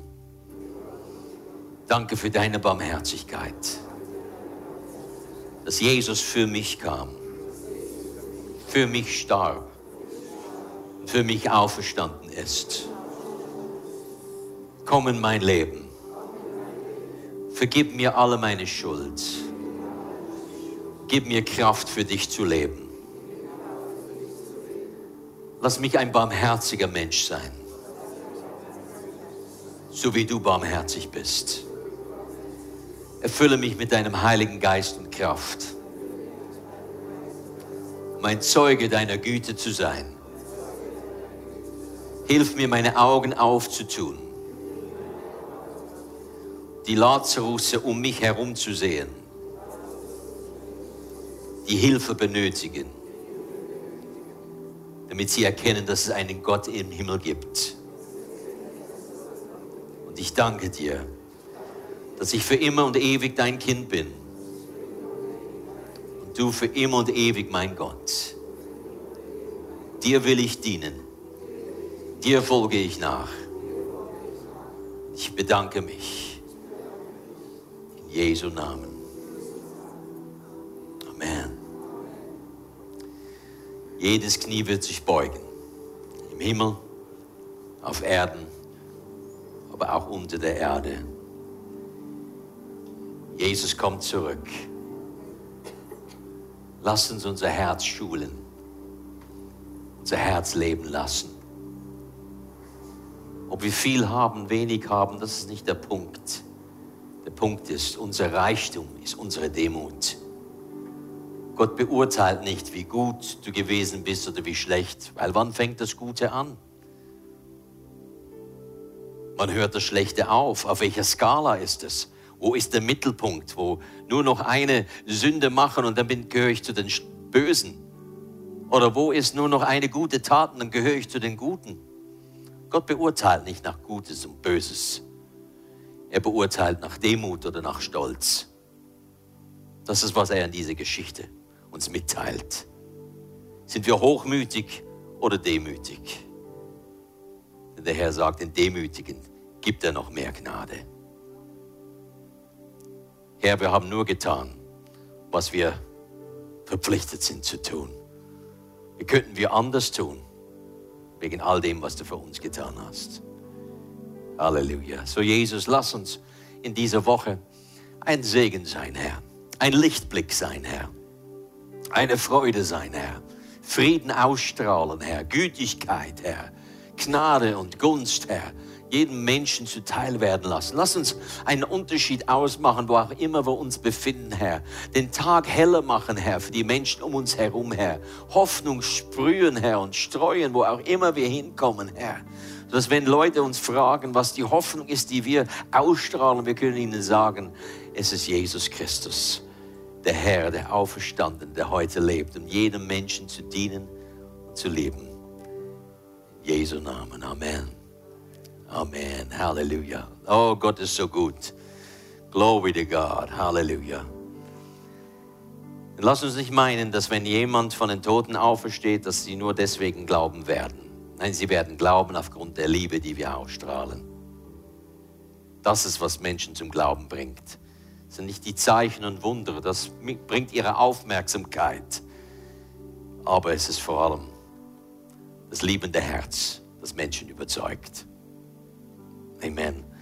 danke für deine Barmherzigkeit, dass Jesus für mich kam, für mich starb, für mich auferstanden ist. Komm in mein Leben, vergib mir alle meine Schuld, gib mir Kraft für dich zu leben. Lass mich ein barmherziger Mensch sein, so wie du barmherzig bist. Erfülle mich mit deinem Heiligen Geist und Kraft, um ein Zeuge deiner Güte zu sein. Hilf mir, meine Augen aufzutun, die Lazarusse um mich herum zu sehen, die Hilfe benötigen, damit sie erkennen, dass es einen Gott im Himmel gibt. Und ich danke dir, dass ich für immer und ewig dein Kind bin und du für immer und ewig mein Gott. Dir will ich dienen, dir folge ich nach. Ich bedanke mich. In Jesu Namen. Amen. Jedes Knie wird sich beugen. Im Himmel, auf Erden, aber auch unter der Erde. Jesus kommt zurück. Lasst uns unser Herz schulen, unser Herz leben lassen. Ob wir viel haben, wenig haben, das ist nicht der Punkt. Der Punkt ist, unser Reichtum ist unsere Demut. Gott beurteilt nicht, wie gut du gewesen bist oder wie schlecht, weil wann fängt das Gute an? Wann hört das Schlechte auf? Auf welcher Skala ist es? Wo ist der Mittelpunkt, wo nur noch eine Sünde machen und dann gehöre ich zu den Bösen? Oder wo ist nur noch eine gute Tat und dann gehöre ich zu den Guten? Gott beurteilt nicht nach Gutes und Böses. Er beurteilt nach Demut oder nach Stolz. Das ist, was er in dieser Geschichte uns mitteilt. Sind wir hochmütig oder demütig? Denn der Herr sagt, den Demütigen gibt er noch mehr Gnade. Herr, wir haben nur getan, was wir verpflichtet sind zu tun. Wie könnten wir anders tun, wegen all dem, was du für uns getan hast? Halleluja. So Jesus, lass uns in dieser Woche ein Segen sein, Herr. Ein Lichtblick sein, Herr. Eine Freude sein, Herr. Frieden ausstrahlen, Herr. Gütigkeit, Herr. Gnade und Gunst, Herr. Jedem Menschen zuteil werden lassen. Lass uns einen Unterschied ausmachen, wo auch immer wir uns befinden, Herr. Den Tag heller machen, Herr, für die Menschen um uns herum, Herr. Hoffnung sprühen, Herr, und streuen, wo auch immer wir hinkommen, Herr. Dass wenn Leute uns fragen, was die Hoffnung ist, die wir ausstrahlen, wir können ihnen sagen, es ist Jesus Christus, der Herr, der Auferstandene, der heute lebt, um jedem Menschen zu dienen und zu leben. In Jesu Namen. Amen. Amen. Halleluja. Oh, Gott ist so gut. Glory to God. Halleluja. Und lass uns nicht meinen, dass wenn jemand von den Toten aufersteht, dass sie nur deswegen glauben werden. Nein, sie werden glauben aufgrund der Liebe, die wir ausstrahlen. Das ist, was Menschen zum Glauben bringt. Das sind nicht die Zeichen und Wunder, das bringt ihre Aufmerksamkeit. Aber es ist vor allem das liebende Herz, das Menschen überzeugt. Amen.